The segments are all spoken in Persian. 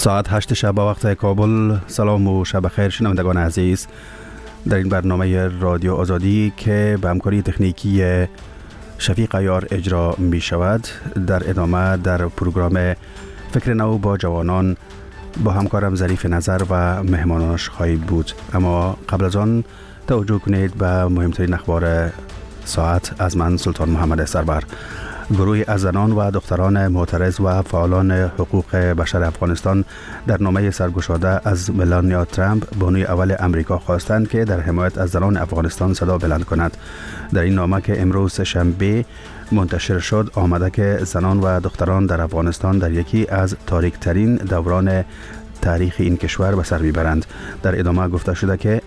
ساعت 8 شب وقت کابل. سلام و شب خیر شنوندگان عزیز. در این برنامه رادیو آزادی که به همکاری تکنیکی شفیق عیار اجرا می شود، در ادامه در پروگرام فکر نو با جوانان با همکارم ظریف نظر و مهمانانش خواهید بود. اما قبل از آن توجه کنید به مهمترین اخبار ساعت از من سلطان محمد سربر. گروهی از زنان و دختران معترض و فعالان حقوق بشر افغانستان در نامه سرگشاده از ملانیا ترامپ، بانوی اول امریکا، خواستند که در حمایت از زنان افغانستان صدا بلند کند. در این نامه که امروز شنبه منتشر شد آمده که زنان و دختران در افغانستان در یکی از تاریک‌ترین دوران تاریخ این کشور به سر میبرند. در ادامه گفته شده که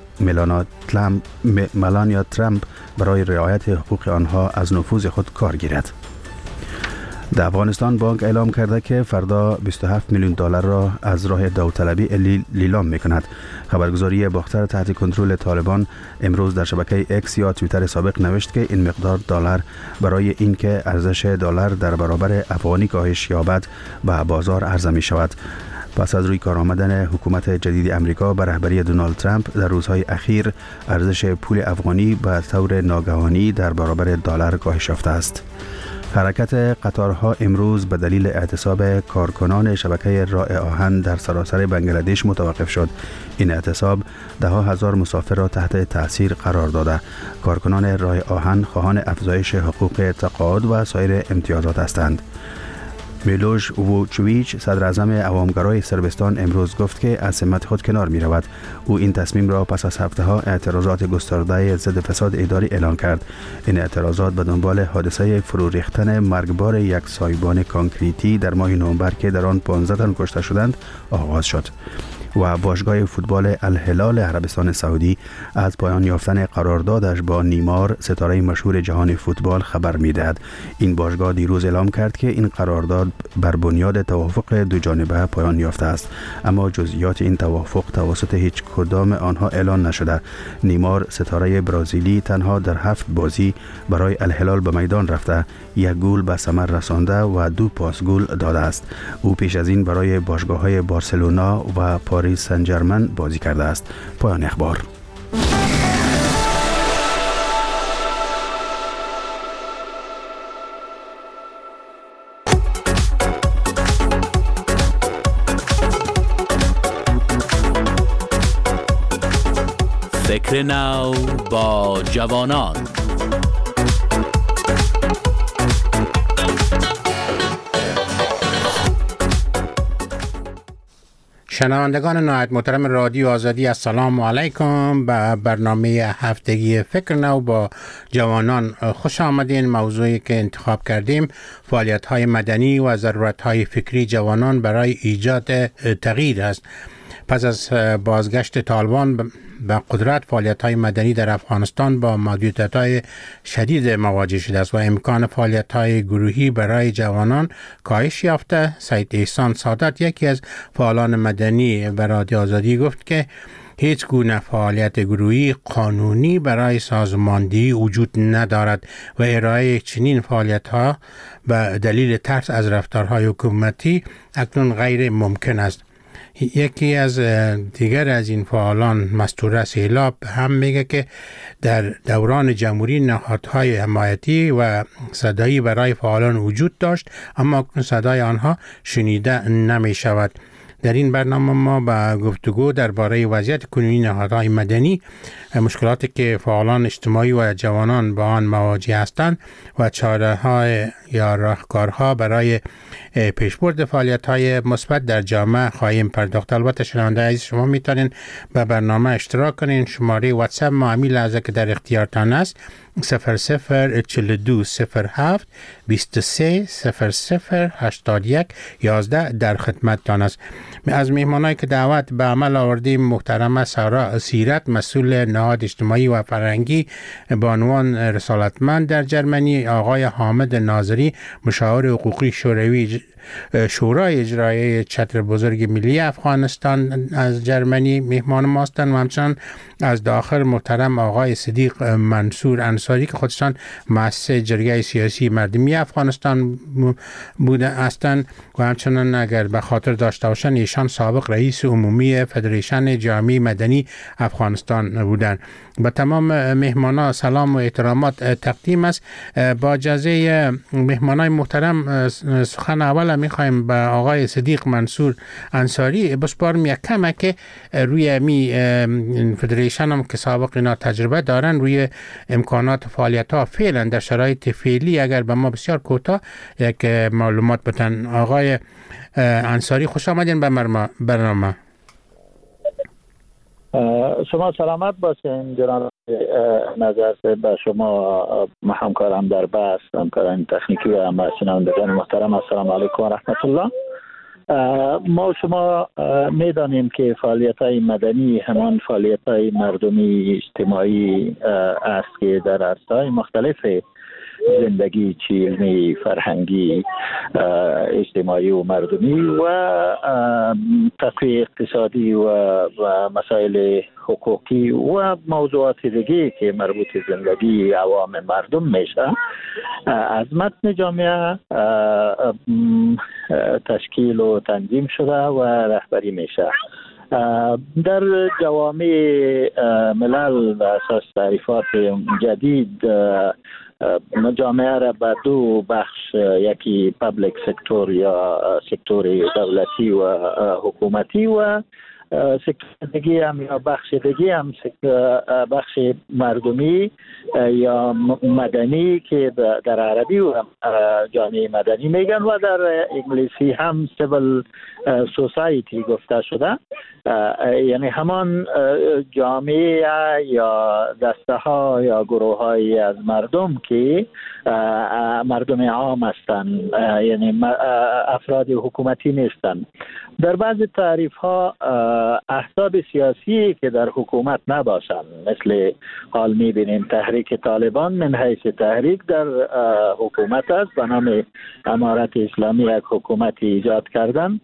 ملانیا ترامپ برای رعایت حقوق آنها از نفوذ خود کار گیرد. در افغانستان بانک اعلام کرده که فردا 27 میلیون دلار را از راه داوطلبی لیلام میکند. خبرگزاری باختر تحت کنترل طالبان امروز در شبکه اکس یا توییتر سابق نوشت که این مقدار دلار برای اینکه ارزش دلار در برابر افغانی کاهش یابد به بازار عرضه می شود. پس از روی کار آمدن حکومت جدید امریکا به رهبری دونالد ترامپ در روزهای اخیر ارزش پول افغانی به طور ناگهانی در برابر دلار کاهش یافته است. حرکت قطارها امروز به دلیل اعتصاب کارکنان شبکه راه آهن در سراسر بنگلادش متوقف شد. این اعتصاب ده ها هزار مسافر را تحت تاثیر قرار داده. کارکنان راه آهن خواهان افزایش حقوق تقاعد و سایر امتیازات هستند. میلوش ووچویچ، صدر اعظم عوامگرای صربستان، امروز گفت که از سمت خود کنار می رود. او این تصمیم را پس از هفته ها اعتراضات گسترده ضد فساد اداری اعلان کرد. این اعتراضات به دنبال حادثه فرو ریختن مرگبار یک سایبان کانکریتی در ماه نوامبر که در آن 15 تن کشته شدند آغاز شد. و باشگاه فوتبال الهلال عربستان سعودی از پایان یافتن قراردادش با نیمار، ستاره مشهور جهان فوتبال، خبر می‌دهد. این باشگاه دیروز اعلام کرد که این قرارداد بر بنیاد توافق دو جانبه پایان یافته است، اما جزئیات این توافق توسط هیچ کدام آنها اعلان نشده. نیمار، ستاره برزیلی، تنها در 7 بازی برای الهلال به میدان رفته، 1 گل به ثمر رسانده و 2 پاس گل داده است. او پیش از این برای باشگاه‌های بارسلونا و پاریس سن ژرمن بازی کرده است. پایان اخبار. فکر نو با جوانان. شنوندگان نهایت محترم رادیو آزادی، السلام علیکم. به برنامه هفتگی فکر نو با جوانان خوش آمدین. موضوعی که انتخاب کردیم فعالیت‌های مدنی و ضرورت‌های فکری جوانان برای ایجاد تغییر است. پس از بازگشت طالبان به قدرت، فعالیت‌های مدنی در افغانستان با محدودیت‌های شدید مواجه شده است و امکان فعالیت‌های گروهی برای جوانان کاهش یافته. سید احسان سادات، یکی از فعالان مدنی، به رادیو آزادی گفت که هیچ گونه فعالیت گروهی قانونی برای سازماندهی وجود ندارد و ارائه چنین فعالیت‌ها به دلیل ترس از رفتارهای حکومتی اکنون غیر ممکن است. یکی از دیگر از این فعالان، مستوره سیلاب، هم میگه که در دوران جمهوری نهادهای حمایتی و صدایی برای فعالان وجود داشت، اما صدای آنها شنیده نمی شود. در این برنامه ما با گفتگو درباره وضعیت کنونی نهادهای مدنی، مشکلاتی که فعالان اجتماعی و جوانان با آن مواجه هستند و چاره‌های یا راهکارها برای پیشبرد فعالیت‌های مثبت در جامعه خواهیم پرداخت. البته شنونده عزیز، شما میتونین به برنامه اشتراک کنین. شماره واتساپ ما همین لحظه که در اختیارتان است 004207 23 0081 11 در خدمتتان است. از مهمانایی که دعوت به عمل آوردیم، محترمه سارا سیرت، مسئول نهاد اجتماعی و فرهنگی بانوان رسالتمند در جرمنی، آقای حامد ناظری، مشاور حقوقی شوروی شورای اجرایی چتر بزرگ ملی افغانستان از جرمنی مهمان ما هستند و همچنان از داخل محترم آقای صدیق منصور انصاری که خودشان مؤسس جرگه سیاسی مردمی افغانستان بوده هستند و همچنان اگر به خاطر داشته باشند ایشان سابق رئیس عمومی فدریشن جامعه مدنی افغانستان بودند. با تمام مهمانان سلام و احترامات تقدیم است. با اجازه مهمانان محترم سخن اول میخوایم به آقای صدیق منصور انصاری بسپارم یک کمه که روی می فدریشن هم که سابق اینا تجربه دارن روی امکانات فعالیت ها فعلا در شرایط فعلی اگر به ما بسیار کوتاه یک معلومات بتن. آقای انصاری خوش آمدین به برنامه. شما سلامت باشین جناب نظر به شما همکارم در بحث، همکاران تکنیکی و شنوندگان محترم السلام علیکم و رحمت الله. ما شما میدانیم که فعالیت‌های مدنی همان فعالیت‌های مردمی اجتماعی است که در عرصه‌های مختلف زندگی علمی، فرهنگی، اجتماعی و مردمی و تقویت اقتصادی و مسائل حقوقی و موضوعات دیگه که مربوط زندگی عوام مردم میشه از متن جامعه تشکیل و تنظیم شده و رهبری میشه. در جوامع ملل و اساس تعریفات جدید جامعه را به دو بخش، یکی پابلیک سکتور یا سکتور دولتی و حکومتی و سکتور دیگه هم یا بخش دیگه هم بخش مردمی یا مدنی که در عربی و جامعه مدنی میگن و در انگلیسی هم سیویل سوسایتی گفته شده، یعنی همان جامعه یا دسته ها یا گروه های از مردم که مردم عام هستند، یعنی افراد حکومتی نیستند. در بعض تعریف ها احزاب سیاسی که در حکومت نباشند، مثل حال میبینیم تحریک طالبان من حیث تحریک در حکومت است، به نام امارت اسلامی یک حکومت ایجاد کردن.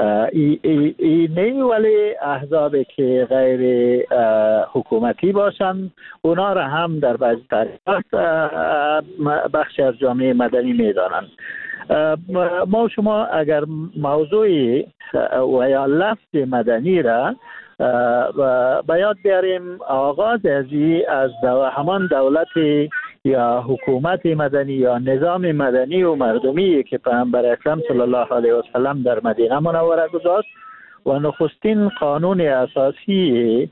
نه ولی احزابی که غیر حکومتی باشند اونا را هم در بعض تعریفات بخش از جامعه مدنی میدانند. ما شما اگر موضوع و یا لفظ مدنی را به یاد بیاریم، آغاز از همان دولت یا حکومت مدنی یا نظام مدنی و مردمی که پیامبر اکرم صلی الله علیه و سلم در مدینه منوره گذاشت و نخستین قانون اساسی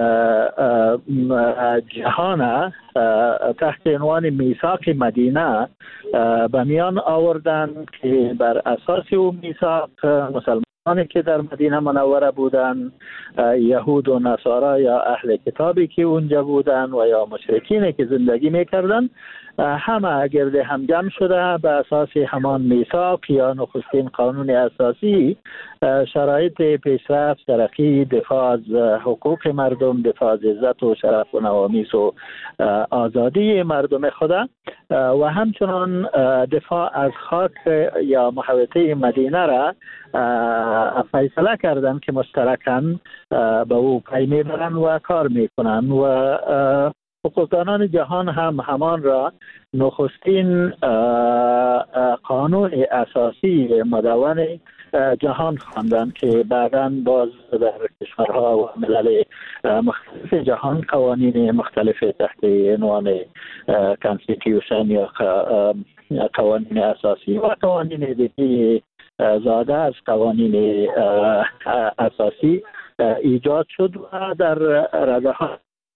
جهان تحت عنوان میثاق مدینه به میان آوردند که بر اساس اون میثاق مسلمانی که در مدینه منوره بودند، یهود و نصارا یا اهل کتابی که اونجا بودند و یا مشرکینی که زندگی میکردند، همه گرد هم جمع شده به اساس همان میثاق یا نخستین قانون اساسی شرایط پیشرفت، ترقی، دفاع از حقوق مردم، دفاع از عزت و شرف و نوامیس و آزادی مردم خدا و همچنان دفاع از خاک یا محوطه مدینه را فیصله کردن که مشترکاً به او پی میبرن و کار میکنن و حقوقدانان جهان هم همان را نخستین قانون اساسی مدون جهان خواندند که بعداً باز در کشورها و ملل مختلف جهان قوانین مختلف تحت عنوان کانستیتیوشن یا قوانین اساسی و قوانین دیگه زاده از قوانین اساسی ایجاد شد و در رده ها.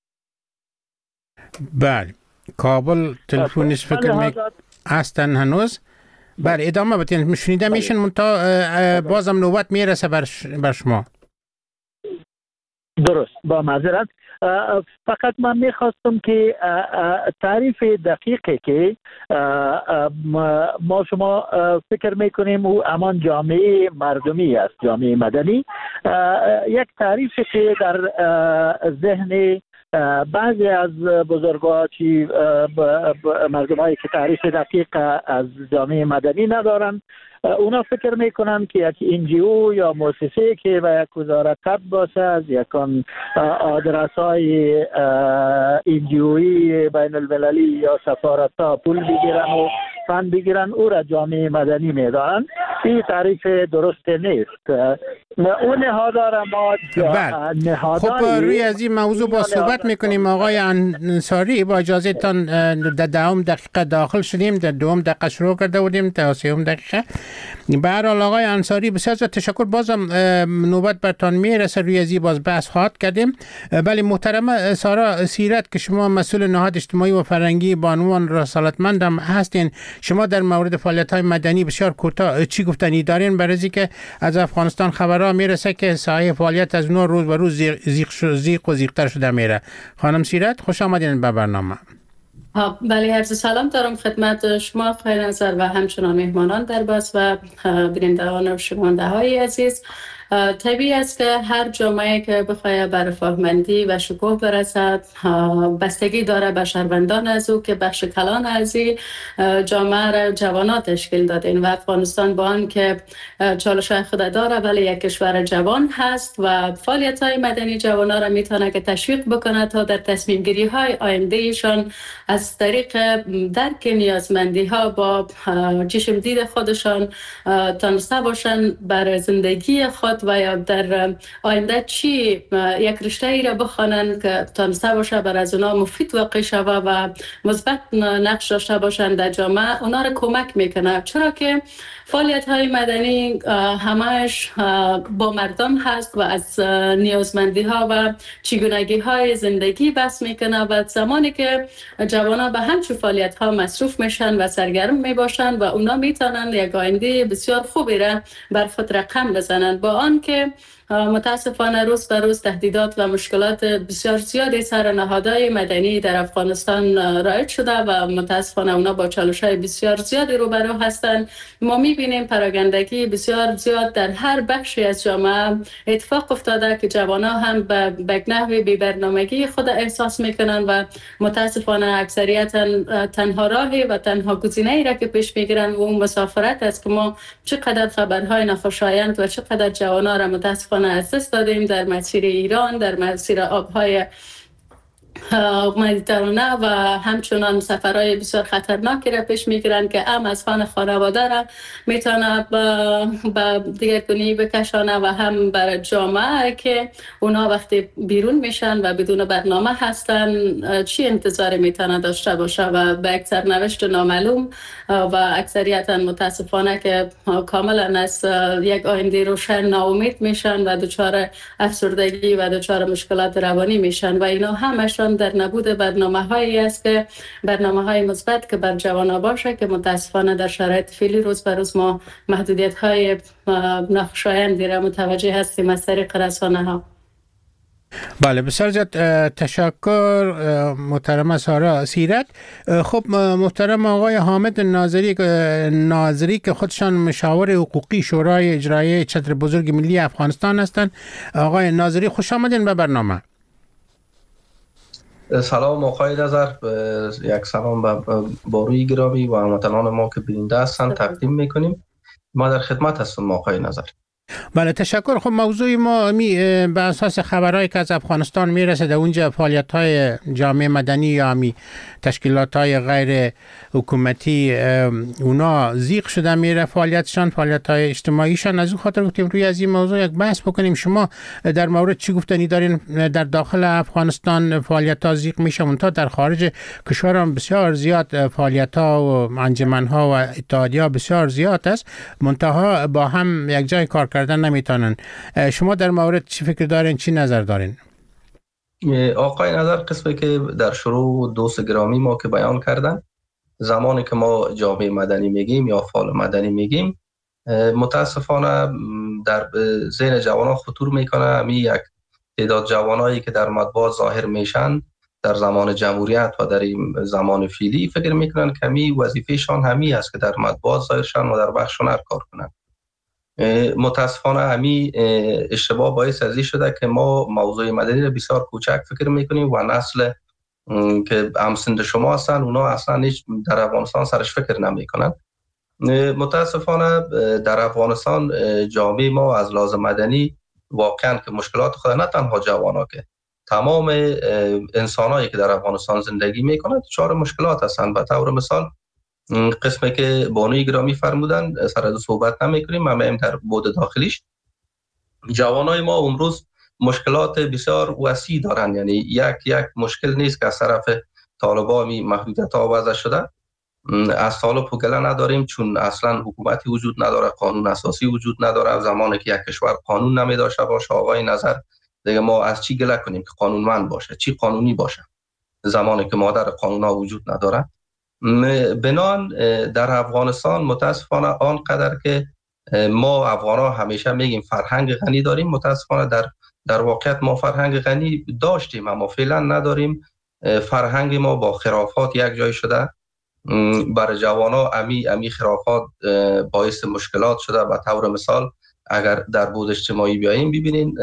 بله، کابل تلفنش فکر هستن هنوز. بله ادامه بدین، میشنیدم میشن منتا بازم نوبت میرسه بر شما. درست، با معذرت. فقط من میخواستم که تعریف دقیقی که ما شما فکر میکنیم او امان جامعه مردمی است، جامعه مدنی، یک تعریفی که در ذهن بعضی از بزرگ‌ها چی مردمایی که تعریف دقیق از جامعه مدنی ندارن، اونا فکر میکنن که یک NGO یا مؤسسه که به یک وزارت تبع باشه، یک آدرس‌های NGOیی بین المللی یا سفارت‌ها پول بگیرن و فند بگیرن، او را جامعه مدنی میدانن. این تعریف درست نیست. اون نهادها را ما خب روی از این موضوع با صحبت میکنیم. آقای انصاری، با اجازه تان در 10 دقیقه داخل شدیم، در 2 دقیقه شروع کرده بودیم تا 3 دقیقه. به هر حال آقای انصاری بسیار تشکر. بازم نوبت برتان میرسه، روی از این باز بحث خواهد کردیم. ولی محترمه سارا سیرت که شما مسئول نهاد اجتماعی و فرهنگی با عنوان رسالتمند هم هستین، شما در مورد فعالیت‌های مدنی بسیار کوتاه چی گفتنی دارین؟ برای اینکه از افغانستان خبرها میرسه که سایه فعالیت از نوع روز به روز زیق و زیق‌تر شده میره. خانم سیرت، خوش آمدین به برنامه. بله، عرض سلام دارم خدمت شما آقای نظر و همچنان مهمانان در بس و بینندگان و شنونده های عزیز. طبیعی است که هر جامعه که بخواهد به رفاهمندی و شکوه برسد بستگی داره به شهروندان از او که بخش کلان از این جامعه را جوانان تشکیل دادین و افغانستان با آن که چالش‌های خود داره ولی یک کشور جوان هست و فعالیت‌های مدنی جوانان را میتونه که تشویق بکنه تا در تصمیم گیری های آیندهشان از طریق درک نیازمندی ها با چشم دید خودشان تانسته باشن بر زندگی خود و یا در آینده چی یک رشته ای را بخوانند که تانسته باشه بر از اونا مفید واقع شوه و مثبت نقش داشته باشند در جامعه، اونا را کمک میکنه. چرا که فعالیت های مدنی همش با مردم هست و از نیازمندی ها و چگونگی های زندگی بحث میکنه و زمانی که جوانان به همچون فعالیت ها مصروف میشن و سرگرم میباشن و اونا میتونن یک آینده بسیار خوبی را بر خود رقم بزنن، با آن که متاسفانه روز به روز تهدیدات و مشکلات بسیار زیادی سر نهادهای مدنی در افغانستان رایج شده و متاسفانه اونا با چالش‌های بسیار زیادی روبرو هستند. ما می‌بینیم پراگندگی بسیار زیاد در هر بخشی از جامعه اتفاق افتاده که جوانان هم به نحوی بی‌برنامگی خود احساس میکنن و متاسفانه اکثریتا تنها راهی و تنها گزینه‌ای را که پیش میگیرن و اون مسافرت است که ما چقدر خبرهای ناخوشایند و چقدر جوانان را متاسفانه از دست دادیم در مسیر ایران، در مسیر آبهای مدیترانه و همچنان سفرهای بسیار خطرناکی را پیش میگیرن که هم از خانه خانواده را میتونه به دیگرگونی بکشانه و هم بر جامعه که اونا وقتی بیرون میشن و بدون برنامه هستن چی انتظاری میتونه داشته باشه و به یک سرنوشت نامعلوم و اکثریتا متاسفانه که کاملا از یک آینده روشن ناامید میشن و دچار افسردگی و دچار مشکلات روانی میشن و اینا همشون در نبود برنامه‌هایی است که برنامه‌های مثبت که بر جوانان باشه که متاسفانه در شرایط فعلی روز به روز ما محدودیت‌های ناخوشایندی را متوجه هستیم از طریق رسانه‌ها. بله، بسیار زیاد تشکر محترم سارا سیرت. خب محترم آقای حامد ناظری که خودشان مشاور حقوقی شورای اجرایی چتر بزرگ ملی افغانستان هستند. آقای ناظری، خوش آمدین به برنامه. سلام آقای نظر، یک سلام به باروی گرامی و هموطنان ما که بیننده هستند تقدیم میکنیم. ما در خدمت هستم آقای نظر. بله، تشکر. خب موضوع ما به اساس خبرهایی که از افغانستان میرسه در اونجا فعالیت‌های جامعه مدنی یا تشکیلات‌های غیر حکومتی اونا زیق شده میره فعالیتشان، فعالیت‌های اجتماعیشان. از اون خاطر گفتیم روی از این موضوع یک بحث بکنیم. شما در مورد چی گفتنی دارین؟ در داخل افغانستان فعالیت‌ها زیق میشه، منتها در خارج کشور هم بسیار زیاد فعالیت‌ها و انجمن‌ها و اتحادیه‌ها بسیار زیاد است، منتها با هم یک جای کار کردن نمیتونن. شما در مورد چی فکر دارین، چی نظر دارین؟ آقای نظر، قسمی که در شروع دوست گرامی ما که بیان کردن، زمانی که ما جامعه مدنی میگیم یا فعال مدنی میگیم متاسفانه در ذهن جوانان خطور میکنه همی یک تعداد جوانایی که در مطبوعات ظاهر میشن در زمان جمهوریت و در این زمان فعلی فکر میکنن که همی وظیفهشان همی است که در مطبوعات ظاهر شن و در بخش هنر کار کنن. متاسفانه همی اشتباه باعث از این شده که ما موضوع مدنی را بسیار کوچک فکر میکنیم و نسل که همسند شما هستن اونا اصلا هیچ در افغانستان سرش فکر نمیکنن. متاسفانه در افغانستان جامعه ما از لحاظ مدنی واقعا که مشکلات خود نه تنها جوانا که تمام انسانایی که در افغانستان زندگی میکنند دچار مشکلات هستند. به طور مثال قسمی که بانوی گرامی فرمودن سر از صحبت نمیکنیم، ما میم در بود داخلیش جوانای ما امروز مشکلات بسیار وسیع دارن، یعنی یک مشکل نیست که از طرف طالبان محدودیت ها وضع شده. از طالب گله نداریم چون اصلا حکومتی وجود نداره، قانون اساسی وجود نداره. زمانی که یک کشور قانون نمیداشته باشه آقای نظر دیگه ما از چی گله کنیم که قانونمند باشه، چی قانونی باشه زمانی که مادر قانون ها وجود نداره. بنان در افغانستان متاسفانه آنقدر که ما افغان ها همیشه میگیم فرهنگ غنی داریم، متاسفانه در واقعیت ما فرهنگ غنی داشتیم اما فعلا نداریم. فرهنگ ما با خرافات یک جای شده. برای جوانا امی خرافات باعث مشکلات شده. به طور مثال اگر در بود اجتماعی بیاییم ببینین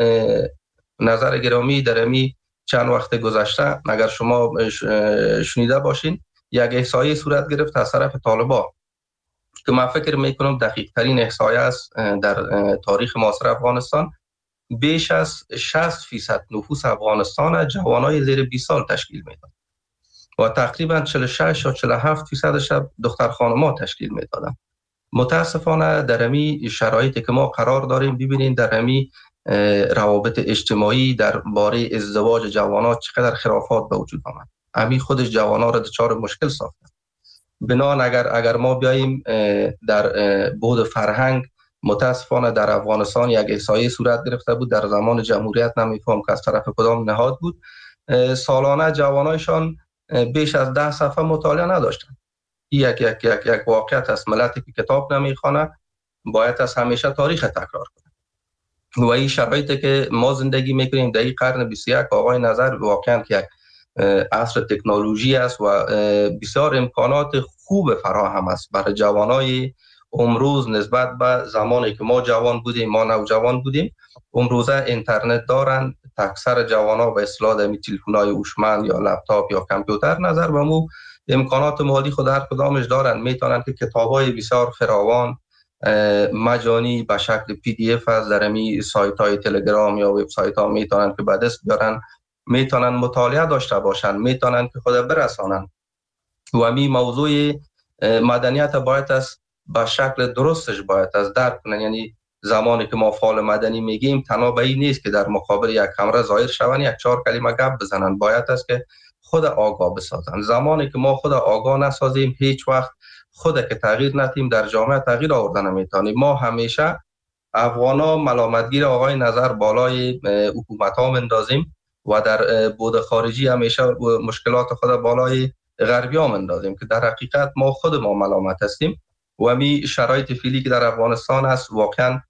نظر گرامی در امی چند وقت گذشته اگر شما شنیده باشین یک احصایه صورت گرفت از طرف طالبان که من فکر میکنم دقیق ترین احصایه است در تاریخ معاصر افغانستان. بیش از 60% نفوس افغانستان جوانای زیر 20 سال تشکیل میدن و تقریبا 46 تا 47% دختر خانم‌ها تشکیل میدادن. متاسفانه در امی شرایطی که ما قرار داریم ببینید در امی روابط اجتماعی در باره ازدواج جوانان چقدر خرافات به وجود آمد. امی خودش جوانان را دچار مشکل ساخته. بنان اگر ما بیاییم در بود فرهنگ متاسفانه در افغانستان یک احصایه صورت گرفته بود در زمان جمهوریت، نمیفهم که از طرف کدام نهاد بود، سالانه جوانایشان بیش از 10 صفحه مطالعه نداشتن. یک واقعیت است. ملتی که کتاب نمیخوانه باید از همیشه تاریخ تکرار کنه و این شرایطی که ما زندگی میکنیم در این قرن 21 آقای نظر واقعا که یک عصر تکنولوژی است و بسیار امکانات خوب فراهم است برای جوانای امروز نسبت به زمانی که ما جوان بودیم، ما نوجوان بودیم. امروزه اینترنت دارن، اکثر جوانا به اصطلاح در تلفن‌های هوشمند یا لپتاپ یا کامپیوتر نظر به مو امکانات مالی خود هر کدامش دارن، میتونن که کتاب‌های بسیار فراوان مجانی به شکل PDF از در می سایت‌های تلگرام یا وبسایت‌ها میتونن که به دست بیارن، میتونن مطالعه داشته باشن، میتونن که خود برسانن و می موضوع مدنیت باید است به شکل درستش باید از درک کنن. یعنی زمانی که ما فعال مدنی میگیم تنها به این نیست که در مقابل یک کامera ظاهر شون یک 4 کلمه گپ بزنن، باید است که خود آگاه بسازن. زمانی که ما خود آگاه نسازیم هیچ وقت خود که تغییر ندیم در جامعه تغییر آوردن نمیتونیم. ما همیشه افغانا ملامتگیر آقای نظر بالای حکومت ها مندازیم و در بود خارجی همیشه مشکلات خود بالای غربی ها مندازیم که در حقیقت ما خود ما ملامت هستیم و می شرایط فعلی که در افغانستان است واقعا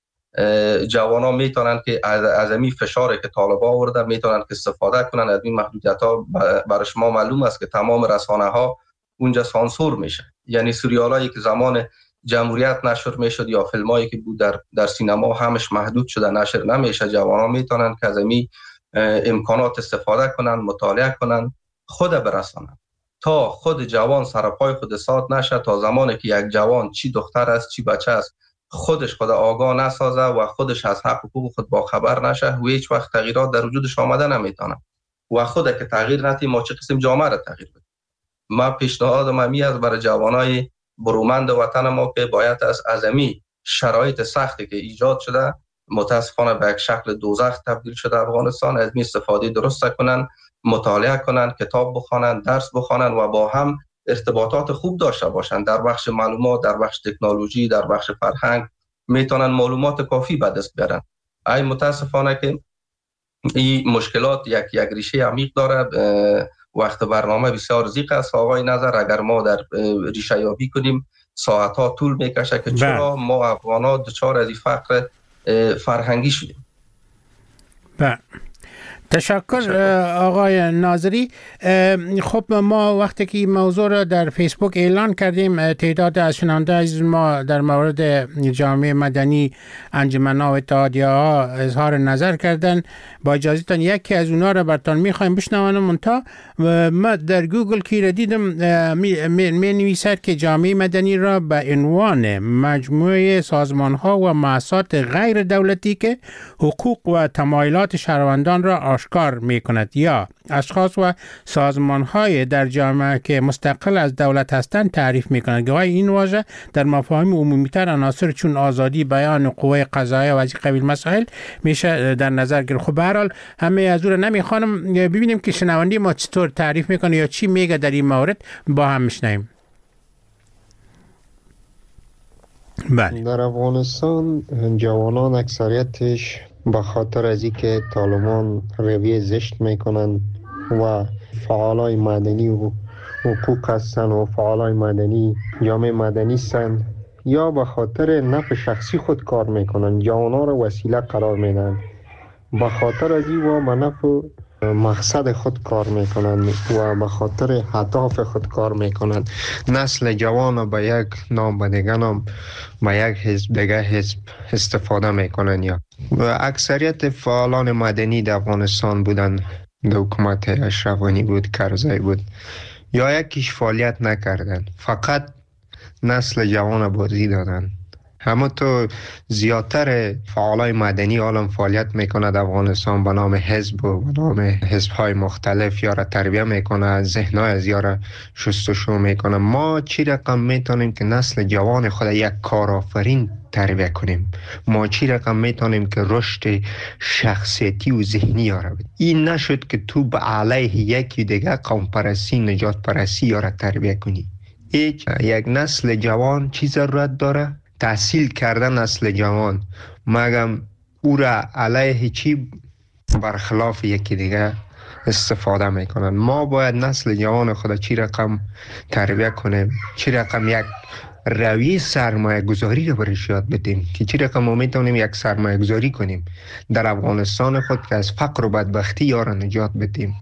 جوانا میتونن که از این فشاری که طالبان آورده میتونن که استفاده کنن از این محدودیت ها. برای شما معلوم است که تمام رسانه ها اونجا سانسور میشه، یعنی سریالایی که زمان جمهوریت نشر میشد یا فیلمایی که بود در سینما همش محدود شده نشر نمیشه. جوانا میتونن که از این امکانات استفاده کنن، مطالعه کنن، خود برسانن تا خود جوان سرپای خود سات نشه. تا زمانی که یک جوان چی دختر است چی بچه است خودش خود آگاه نسازه و خودش از حق حقوق خود با خبر نشه و هیچ وقت تغییرات در وجودش آمده نمیتونه و خود که تغییر ندیم ما چه قسم جامعه را تغییر بدیم. ما پیشنهادم امی است برای جوانای برومند وطن ما که باید از امی شرایط سختی که ایجاد شده متاسفانه به یک شکل دوزخ تبدیل شده افغانستان، از این استفاده درست کنن، مطالعه کنن، کتاب بخوانن، درس بخوانن و با هم ارتباطات خوب داشته باشن. در بخش معلومات، در بخش تکنولوژی، در بخش فرهنگ میتونن معلومات کافی به دست بیارن. ای متاسفانه که این مشکلات یک ریشه عمیق داره. وقت برنامه بسیار ضیق است آقای نظر، اگر ما در ریشه یابی کنیم ساعت ها طول میکشه که چرا ما افغان‌ها دچار از این فقر فرهنگی شدیم. تشکر آقای ناظری. خب ما وقتی که این موضوع را در فیسبوک اعلان کردیم، تعداد از شنونده از ما در مورد جامعه مدنی، انجمن‌ها و اتحادیه‌ها اظهار نظر کردن. با اجازهتان یکی از اونا را براتون می‌خوایم بشنوانم. منتها ما در گوگل کی دیدم می نویسد که جامعه مدنی را به عنوان مجموعه سازمان‌ها و مؤسسات غیر دولتی که حقوق و تمایلات شهروندان را آشکار می‌کند یا اشخاص و سازمان‌های در جامعه که مستقل از دولت هستند تعریف می‌کند. گاهی این واژه در مفاهیم عمومی‌تر عناصر چون آزادی بیان و قوه قضاییه و از این قبیل مسائل میشه در نظر گرفت. خب به هر حال همه از اون نمی‌خوانم، ببینیم که شنونده ما چطور تعریف می‌کنه یا چی میگه در این مورد، با هم میشنویم. بله. در افغانستان جوانان اکثریتش به خاطر از اینکه طالبان رویه زشت میکنن و فعالای مدنی و حقوق هستن و فعالای مدنی جامعه مدنی هستن، یا به خاطر نفع شخصی خود کار میکنن، جوانا را وسیله قرار میدن، به خاطر از این و به نفع مقصد خود کار میکنن و به خاطر اهداف خود کار میکنن. نسل جوان به یک نام به دیگه نام به یک حزب دیگه حزب استفاده میکنن. یا و اکثریت فعالان مدنی در افغانستان بودن، در حکومت اشرف غنی بود، کرزی بود، یا یکیش فعالیت نکردن، فقط نسل جوان بازی دادن. همه تو زیادتر فعالای مدنی عالم فعالیت میکنه در افغانستان به نام حزب و به نام حزب‌های مختلف، یا را تربیه میکنه، ذهن‌های از یا را شستشو میکنه. ما چی رقم میتونیم که نسل جوان خود یک کارآفرین تربیه کنیم؟ ما چی رقم میتونیم که رشد شخصیتی و ذهنی یا را بدیم؟ این نشد که تو به علیه یکی دیگه قوم پرستی، نجات پرستی یا را تربیه کنی. یک نسل جوان چی ضرورت داره؟ تحصیل کردن نسل جوان، مگم او را علیه چی برخلاف یکی دیگه استفاده میکنن. ما باید نسل جوان خود چی رقم تربیه کنیم، چی رقم یک رویه سرمایه گذاری رو برش یاد بدیم که چی رقم ما میتونیم یک سرمایه گذاری کنیم در افغانستان خود که از فقر و بدبختی یا را نجات بدیم.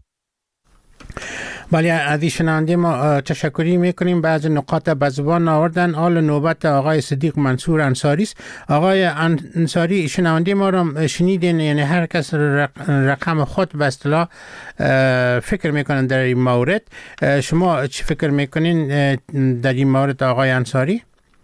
بله، از شنونده ما تشکری میکنیم. بعض نقاط به زبان آوردن. حال نوبت آقای صدیق منصور انصاری است. آقای انصاری، شنونده ما رو شنیدین، یعنی هر کس رقم خود به اصطلاح فکر میکنن در این مورد. شما چی فکر میکنین در این مورد آقای انصاری؟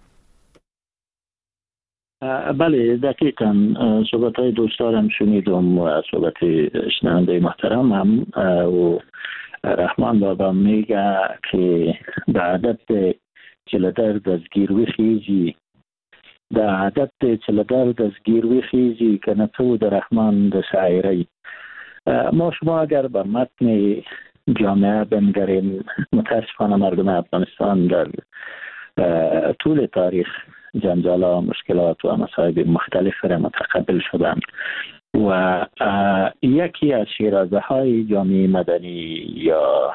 بله، دقیقاً صحبت‌های دوستانم شنیدم و صحبت شنونده محترم هم و رحمان بابا میگه که در عادت چلدر دستگیروی خیزی، در عادت چلدر دستگیروی خیزی که نتو در رحمان در شاعری. ما شما اگر به متن جامعه بنگریم، متاسفانه مردم افغانستان در طول تاریخ جنجالا، مشکلات و مصائب مختلف را متقبل شدند و یکی از شیرازه های جامعه مدنی یا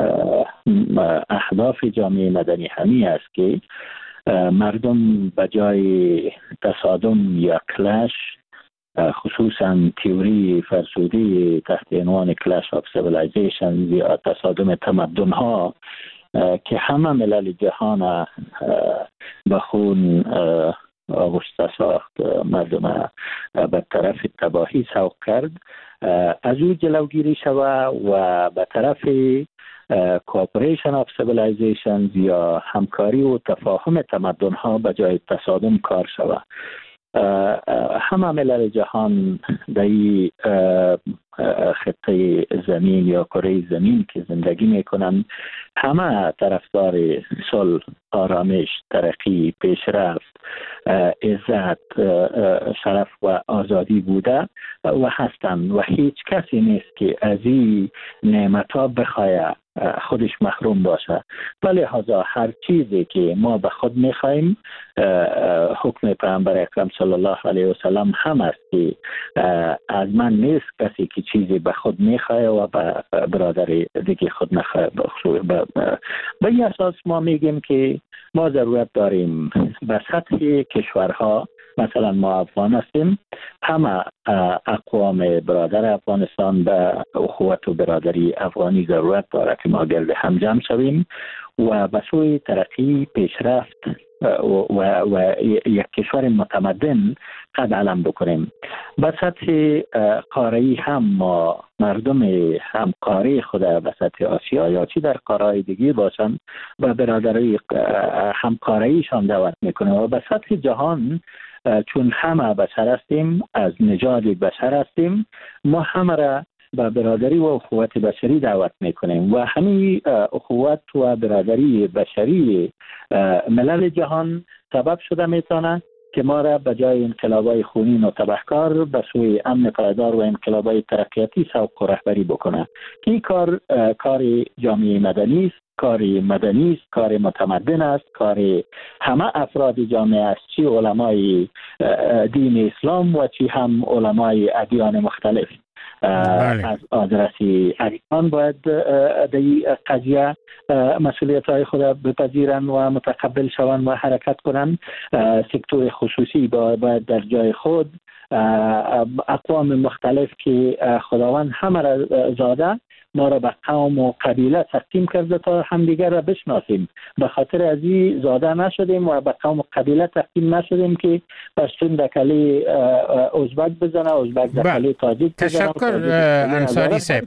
اهداف جامعه مدنی همی است که مردم بجای تصادم یا کلش، خصوصا تئوری فرسودی تحت عنوان کلش آف سیویلایزیشن یا تصادم تمدن ها که همه ملل جهان به خون آغشته ساخت، مردم به طرف تباهی سوق کرد، از او جلوگیری شود و به طرف کوآپریشن آف سیویلایزیشن یا همکاری و تفاهم تمدن ها به جای تصادم کار شود. همه ملل جهان در این خطه زمین یا کره زمین که زندگی میکنن، همه طرفدار صلح، آرامش، ترقی، پیشرفت، عزت، شرف و آزادی بوده و هستند و هیچ کسی نیست که از این نعمتها بخواه خودش محروم باشه. ولی لحاظا هر چیزی که ما به خود میخوایم، حکم پیامبر اکرم صلی الله علیه و سلم هم است که از من نیست کسی که چیزی به خود میخواه و به برادر دیگه خود نخواه. به این اساس ما میگیم که ما ضرورت داریم به سطح کشورها مثلا ما افغان هستیم، همه اقوام برادر افغانستان به اخوت و برادری افغانی ضرورت داره که ما گرد هم جمع شویم و به سوی ترقی پیشرفت و یک کشور متمدن قد علم بکنیم. به سطح قاره‌ای هم ما مردم هم قاره خود به سطح آسیا یا چی در قاره‌های دیگه باشن و برادری هم قاره‌ایشان دعوت میکنه و به سطح جهان چون همه بشر هستیم، از نژاد بشر هستیم، ما همه را به برادری و اخوت بشری دعوت میکنیم و همین اخوت و برادری بشری ملل جهان سبب شده میتونه که ما را به جای انقلابای خونین و تبهکار به سوی امن پایدار و انقلابای ترقیاتی سوق و رهبری بکنه. این کار جامعه مدنی است، کار مدنی است، کار متمدن است، کار همه افراد جامعه است، چی علمای دین اسلام و چی هم علمای ادیان مختلف. از آدرسی ادیان باید در قضیه مسئولیت های خود بپذیرن و متقبل شوند و حرکت کنند. سکتور خصوصی باید در جای خود، اقوام مختلف که خداوند همه را زاده ما را به قوم و قبیله تقسیم کرده تا همدیگر را بشناسیم. به خاطر از این زاده نشدیم و به قوم و قبیله تقسیم نشدیم که پشتون دکلی ازبک بزنه، ازبک دکلی تاجیک بزنه. تشکر انصاری صاحب.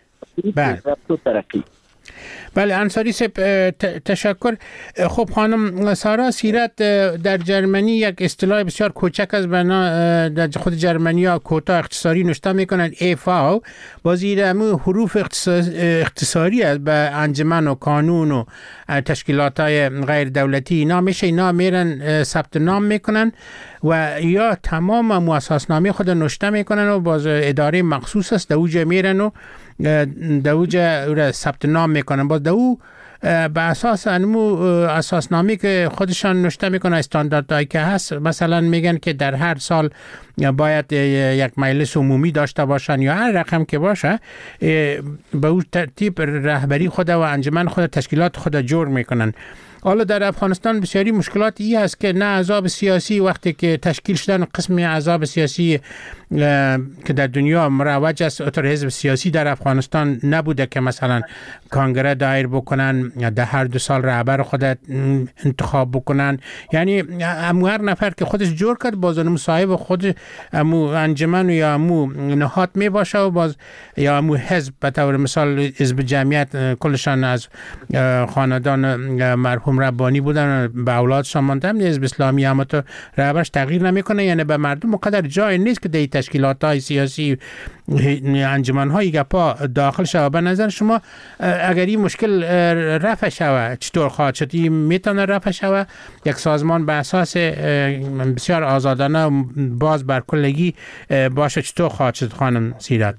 بله انصاری صاحب تشکر. خب خانم سارا سیرت در جرمنی یک اصطلاح بسیار کوچک از بنا در خود جرمنی ها کوتاه اختصاری نوشته میکنن ایفاو، بازی همون حروف اختصاری است به انجمن و قانون و تشکیلات های غیر دولتی. اینا میشه اینا میرن ثبت نام میکنن و یا تمام مؤسسنامه خود نوشته میکنن و باز اداره مخصوص است دوجه میرن و دوجه ثبت نام میکنن. باز دو به اساس انمو اساسنامه که خودشان نوشته میکنن استانداردهایی که هست، مثلا میگن که در هر سال باید یک مجلس عمومی داشته باشن یا هر رقم که باشه، به اون ترتیب رهبری خود و انجمن خود تشکیلات خود جور میکنن. حالا در افغانستان بسیاری مشکلات ای هست که نه احزاب سیاسی وقتی که تشکیل شدن قسمی احزاب سیاسی که در دنیا مروج است، اطور حزب سیاسی در افغانستان نبوده که مثلا کانگره دایر بکنن یا در هر 2 سال رهبر خود انتخاب بکنن. یعنی هر نفر که خودش جور کرد باز اون صاحب خود امو انجمن یا امو نهاد می باشه و باز یا امو حزب، به طور مثال حزب جمعیت کلشان از خاندان مرحوم ربانی بودن به اولادشان ماندن، حزب اسلامی هم تو رهبرش تغییر نمیکنه. یعنی به مردم مقدر جای نیست که در تشکیلات‌های سیاسی انجمن‌های گپا داخل شود. به نظر شما اگر این مشکل رفع شود چطور خواهد شد؟ میتونه رفع شود یک سازمان به اساس بسیار آزادانه باز بر کلگی باشه؟ چطور خواهد شد خانم سیرت؟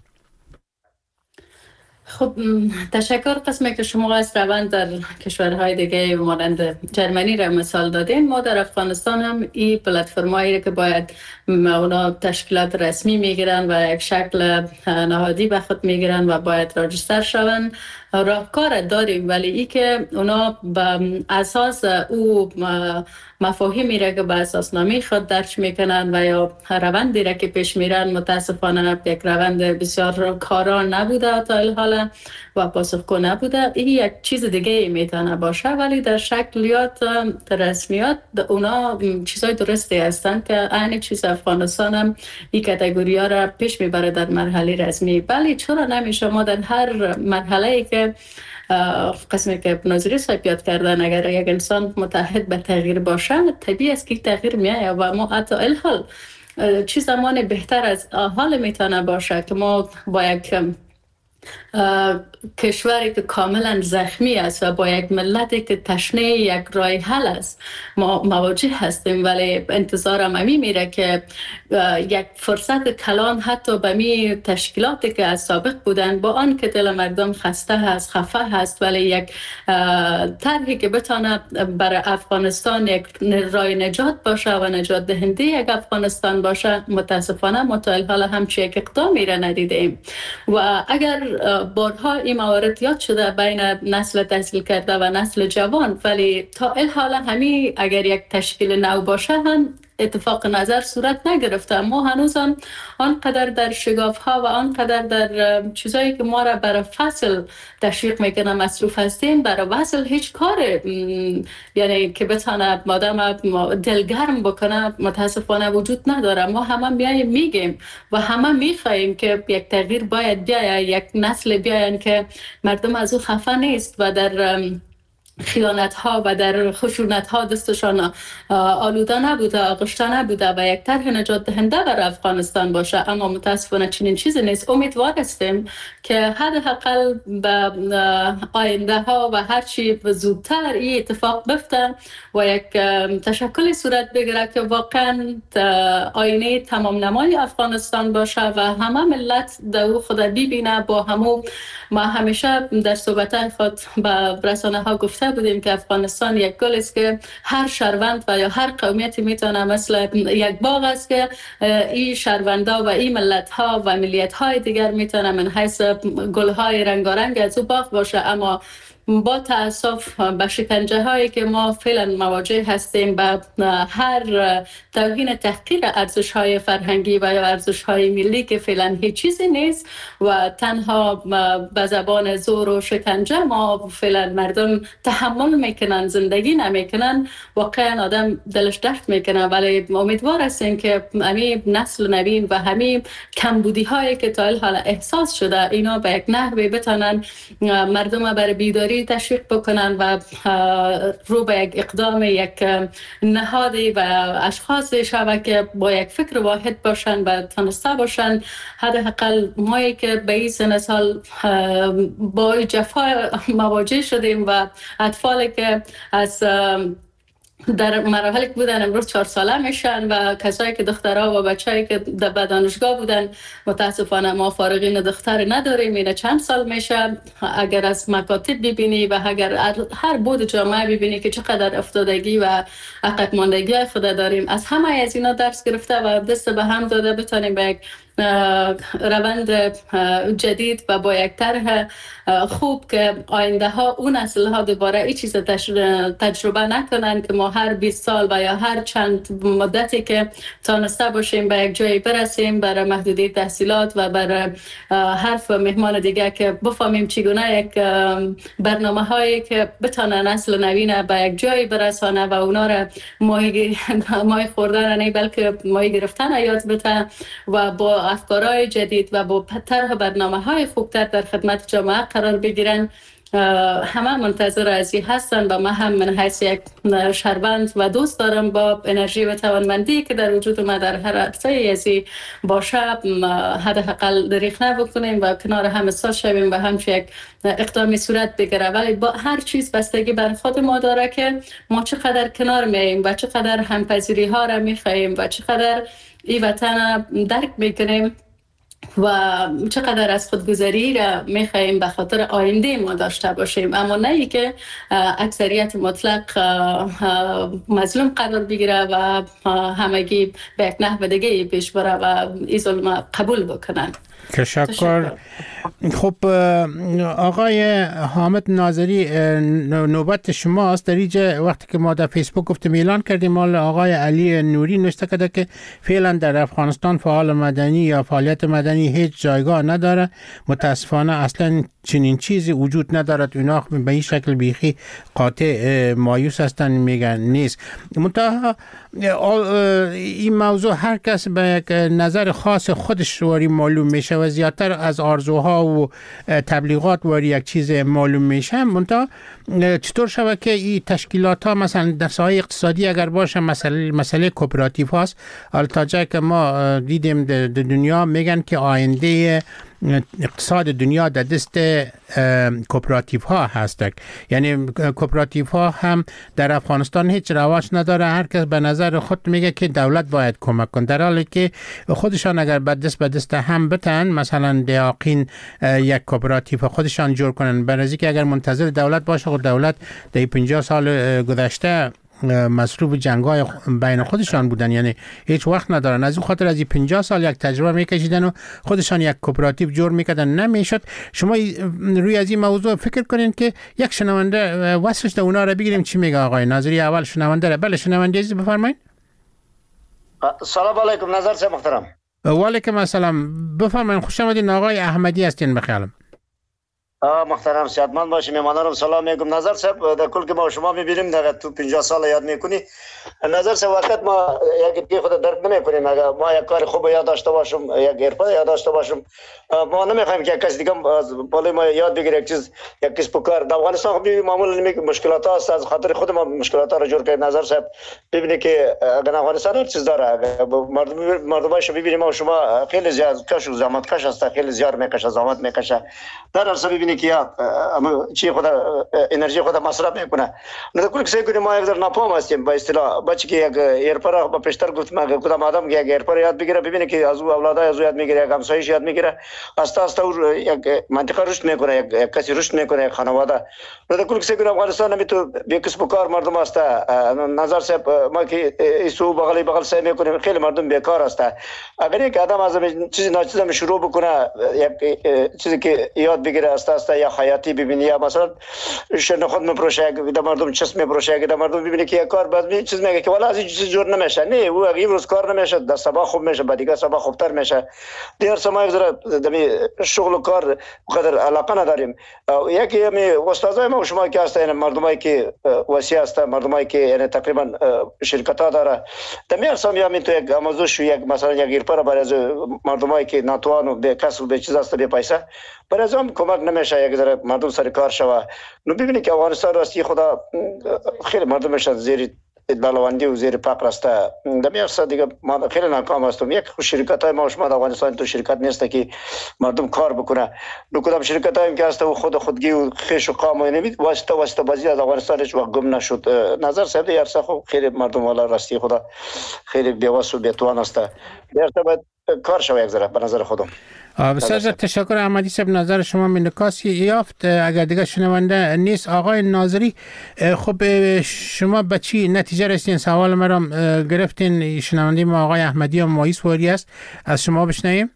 خب تشکر. قسمی که شما از روند در کشورهای دیگه مانند جرمنی را مثال دادین، ما در افغانستان هم این پلتفرمایی که باید اونا تشکیلات رسمی میگیرن و یک شکل نهادی به خود میگیرن و باید راجستر شون راهکار داریم، ولی ای که اونا به اساس او مفاهیمی را که به اساسنامه خود درج میکنن و یا روندی را که پیش میرن متاسفانه یک روند بسیار کارا نبوده تا الحالا و پاسخگو نبوده. این یک چیز دیگه میتونه باشه، ولی در شکلیات رسمیات اونا چیزای درستی هستن که عین چیز افغانستان هم این کاتگوری ها را پیش میبره در مرحله رسمی. ولی چرا نمیشه ما در هر مرحله ای که قسمی که ناظری صاحب یاد کردن اگر یک انسان متحد به تغییر باشه طبیعی است که تغییر میایه و ما حتی الحال چی زمان بهتر از حال میتونه باشه که ما با یک کشوری که کاملا زخمی است و با یک ملتی که تشنه یک راه حل است ما مواجه هستیم، ولی انتظارم امی میره که یک فرصت کلان حتی به می تشکیلاتی که از سابق بودن با آن که دل مردم خسته هست خفه هست، ولی یک طرحی که بتونه برای افغانستان یک راه نجات باشه و نجات دهنده یک افغانستان باشه، متاسفانه متألحال همچی یک اقدامی را ندیدیم. و اگر بارها این موارد یاد شده بین نسل تحصیل کرده و نسل جوان، ولی تا الحال همین اگر یک تشکیل نو باشه هم اتفاق نظر صورت نگرفته. ما هنوز آنقدر در شگاف ها و آنقدر در چیزایی که ما را برای فصل تشویق میکنه مصروف هستیم، برای وصل هیچ کار یعنی که بتانه آدم دلگرم بکنه متاسفانه وجود نداره. ما همه میایم میگیم و همه میخواهیم که یک تغییر باید بیاید، یک نسل بیاین که مردم از او خفه نیست و در خیانت ها و در خشونت ها دستشان آلوده نبوده، آغشته نبوده و یک طرح نجات دهنده برای افغانستان باشه. اما متاسفانه چنین چیزی نیست. امیدوار هستیم که حداقل به آینده ها و هرچی زودتر این اتفاق بفته و یک تشکل صورت بگیره که واقعا آینه تمام نمای افغانستان باشه و همه ملت دو خود ببینه. با همو ما همیشه در صحبت خود به رسانه ها گفته بودیم که افغانستان یک گل است که هر شهروند و یا هر قومیتی میتونه مثل یک باغ است که این شهروندا و این ملت ها و ملیت های دیگر میتونه من حیث گل های رنگارنگ از او باغ باشه. اما با تأسف به شکنجه هایی که ما فعلا مواجه هستیم، به هر توهین تحقیر ارزش های فرهنگی و یا ارزش های ملی که فعلا هیچ چیزی نیست و تنها به زبان زور و شکنجه ما فعلا مردم تحمل میکنن، زندگی نمیکنن، واقعا آدم دلش درد میکنه. ولی امیدوار هستیم که همین نسل نوین و همین کمبودی هایی که تا حال احساس شده اینا به یک نحوی بتونن مردم برای بیداری تشویق بکنن و رو به یک اقدام یک نهادی و اشخاص شوه که با یک فکر واحد باشن و تنسته باشن. حداقل مایی که به این سن سال با جفا مواجه شدیم و اطفالی که از در مراحلی که بودن امروز 4 ساله میشن و کسایی که دخترها و بچه‌ای که در دانشگاه بودن متاسفانه ما فارغین دختر نداریم. اینه چند سال میشه. اگر از مکاتب ببینی و اگر هر بود جامعه ببینی که چقدر افتادگی و عقب ماندگی خود داریم، از همه از اینا درس گرفته و دست به هم داده بتونیم به یک روند جدید و با یک طرح خوب که آینده ها اون نسل ها دوباره این چیز تجربه نکنن که ما هر 20 سال و یا هر چند مدتی که تانسته باشیم به یک جایی برسیم برای محدودیت تحصیلات و برای حرف مهمان دیگه که بفهمیم چگونه یک برنامه هایی که بتونه نسل نوین به یک جایی برسانه و اونا را ماهی خوردن نه بلکه ماهی گرفتن یاد بده و با افکارهای جدید و با طرح برنامه‌های خوبتر در خدمت جامعه قرار بگیرن. همه منتظر از این هستن و من هم من حیث یک شهروند و دوست دارم با انرژی و توانمندی که در وجود ما در هر عرصه ازی باشه حداقل دریغ نبکنیم و کنار هم سال شویم و همچون یک اقدامی صورت بگیره. ولی با هر چیز بستگی بر خود ما داره که ما چقدر کنار میاییم و چقدر همپذیری ها را میخواهیم و چقدر این وطن درک میکنیم و چقدر از خودگذری را میخواهیم به خاطر آینده ما داشته باشیم. اما نه ای که اکثریت مطلق مظلوم قرار بگیره و همگی به یک نحو دیگه پیش بره و این ظلم قبول بکنن. تشکر. خب آقای حامد ناظری نوبت شماست. در اینجا وقتی که ما در فیسبوک گفتیم اعلان کردیم مال آقای علی نوری نوشته کرده که فعلا در افغانستان فعال مدنی یا فعالیت مدنی هیچ جایگاه نداره. متاسفانه اصلا چنین چیزی وجود ندارد. اونا به این شکل بیخی قاطع مایوس هستن میگن نیست. منتها این موضوع هر کس به یک نظر خاص خودش واری معلوم میشه و زیادتر از آرزوها و تبلیغات واری یک چیز معلوم میشه. منتها چطور شود که این تشکیلات ها مثلا در ساحه اقتصادی اگر باشه مسئله کوپراتیو هاست. تا جایی که ما دیدیم در دنیا میگن که آینده اقتصاد دنیا در دست کوپراتیو ها هست. یعنی کوپراتیو ها هم در افغانستان هیچ رواج نداره. هر کس به نظر خود میگه که دولت باید کمک کنه، در حالی که خودشان اگر به دست هم بتن مثلا دیاقین یک کوپراتیو خودشان جور کنن، برای که اگر منتظر دولت باشه خود دولت در 50 سال گذشته مصروف جنگ‌های بین خودشان بودن، یعنی هیچ وقت ندارن. از اون خاطر از 50 سال یک تجربه میکشیدن و خودشان یک کوپراتیو جور میکردن. نمیشد شما روی از این موضوع فکر کنین که یک شنونده واسش اونا رو بگیریم چی میگه آقای ناظری؟ اول شنونده. بله شنونده عزیز بفرمایید. سلام علیکم نظر صاحب محترم. و علیکم السلام. بفرمایید. خوش آمدید. آقای احمدی هستین بخیالم. محترم صحتمند باشید. میهمانانم سلام میگم. نظر صاحب در کل که ما شما میبینیم در تو 50 سال یاد میکنی. نظر صاحب وقت ما یک دیگه خود درک نمیکنیم. اگر ما یک کار خوب یاد داشته باشم، یک حرفه یاد داشته باشم، ما نمیخوایم که کسی دیگه بالای ما یاد بگیره یک کسب و کار. در افغانستان خب معمولا میگه مشکلات هست، از خاطر خود ما مشکلات را جور کرد. نظر صاحب ببینید که اگر افغانستان هر چیز داره، مردمش ببینیم ما شما خیلی زیاد کش و زحمت کش است، خیلی زیاد میکشه، زحمت میکشه. در اصل ببینید که چی خود انرژی خود مصرف میکنه. نه کل کسی کنیم ما یک در ناپام هستیم به اصطلاح. بچه که یک ایرپر با پیشتر گفتم کدام آدم که یک ایرپر یاد بگیره، ببینه که از اولادای از یاد میگیره، یک همسایه‌اش یاد میگیره، استا او یک منطقه رشد میکنه، یک کسی رشد میکنه، یک خانواده. نه کل کسی کنیم افغانستان نمیتو به کسب و کار مردم است. نظر صاحب ما که ایسو بغل سعی میکنیم، خیلی مردم بیکار است. اگر یک آدم از چیز ناچیز شروع بکنه، یک چیزی که یاد بگیره است یا حیاتی ببینی، یا مثلا شنخود میپروشه، در مردم چسم میپروشه، در مردم ببینه که یک کار بعد چیز میگه که والا از این چیز جور نمیشه. نه او اگه روز کار نمیشه، در صبح خوب میشه، بعد دیگه صبح خوبتر میشه. دیگر سمای ذره دمی شغل و کار قدر علاقه نداریم. یکی می استادای ما شما که هستن، مردمایی که وسیع هستن، مردمایی که یعنی تقریبا شرکت ها داره، دمی ارسام یا می تو یک آموزش یک مثلا یک ایرپر برای از مردمایی که ناتوان و به کسب به چیز است، به پیسه برای از هم کمک نمیشه، یک ذره مردم سر کار شوه. نو ببینید که افغانستان راستی خدا خیلی مردمش زیر بلواندی و زیر فقر است. دمی ارسا دیگه ما خیلی ناکام هستیم. یک شرکت های ما شما در افغانستان تو شرکت نیست که مردم کار بکنه. نو کدام شرکت هایی که هست و خودگی و خیش و قام و نمید واسطه بازی از افغانستان هیچ وقت گم نشد. نظر صاحب دیگه ارسا خب خیلی مردم والا راستی خدا خیلی بی‌وس و بی‌توان است. ارسا باید کار شوه یک ذره به نظر خودم. بسیار تشکر احمدی صاحب. نظر شما منعکاسی یافت. اگر دیگه شنونده نیست آقای ناظری، خب شما به چی نتیجه رسیدین؟ سوال مرا گرفتین. شنونده ما آقای احمدی و مایس واری است، از شما بشنویم.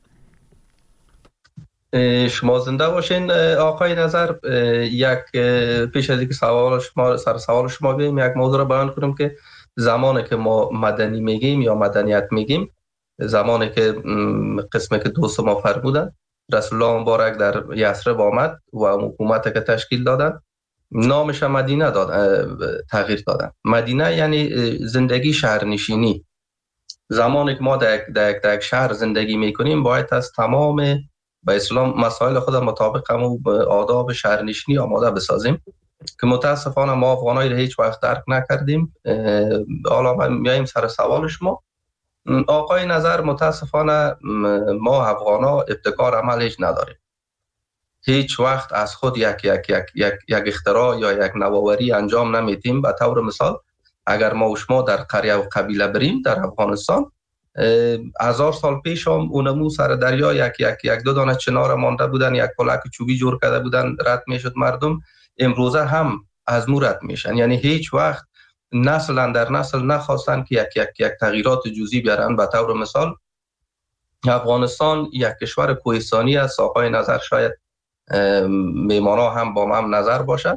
شما زنده باشین آقای نظر. یک پیش از اینکه سوال شما بگیم، یک موضوع را بیان کنم که زمانی که ما مدنی میگیم یا مدنیت میگیم، زمانی که قسمی که دوست ما فرمودن رسول الله مبارک در یثرب آمد و حکومت که تشکیل دادن، نامش مدینه تغییر دادن. مدینه یعنی زندگی شهرنشینی. زمانی که ما در یک شهر زندگی میکنیم باید از تمام به اسلام مسائل خود مطابق هم آداب شهرنشینی آماده بسازیم که متاسفانه ما افغانایی را هیچ وقت درک نکردیم. حالا میایم سر سوال شما آقای نظر. متاسفانه ما افغانا ابتکار عمل هیچ نداریم. هیچ وقت از خود یک اختراع یا یک نوآوری انجام نمیدیم. به طور مثال اگر ما و شما در قریه و قبیله بریم در افغانستان، 1000 سال پیش هم اونمو سر دریا یک دو دانه چنار مانده بودن، یک پلک چوبی جور کرده بودن، رد میشد مردم. امروزه هم از مو رد میشن. یعنی هیچ وقت نسل در نسل نخواستن که یک تغییرات جزئی بیارن. به طور مثال افغانستان یک کشور کوهستانی است. آقای نظر شاید میمانا هم با من نظر باشد.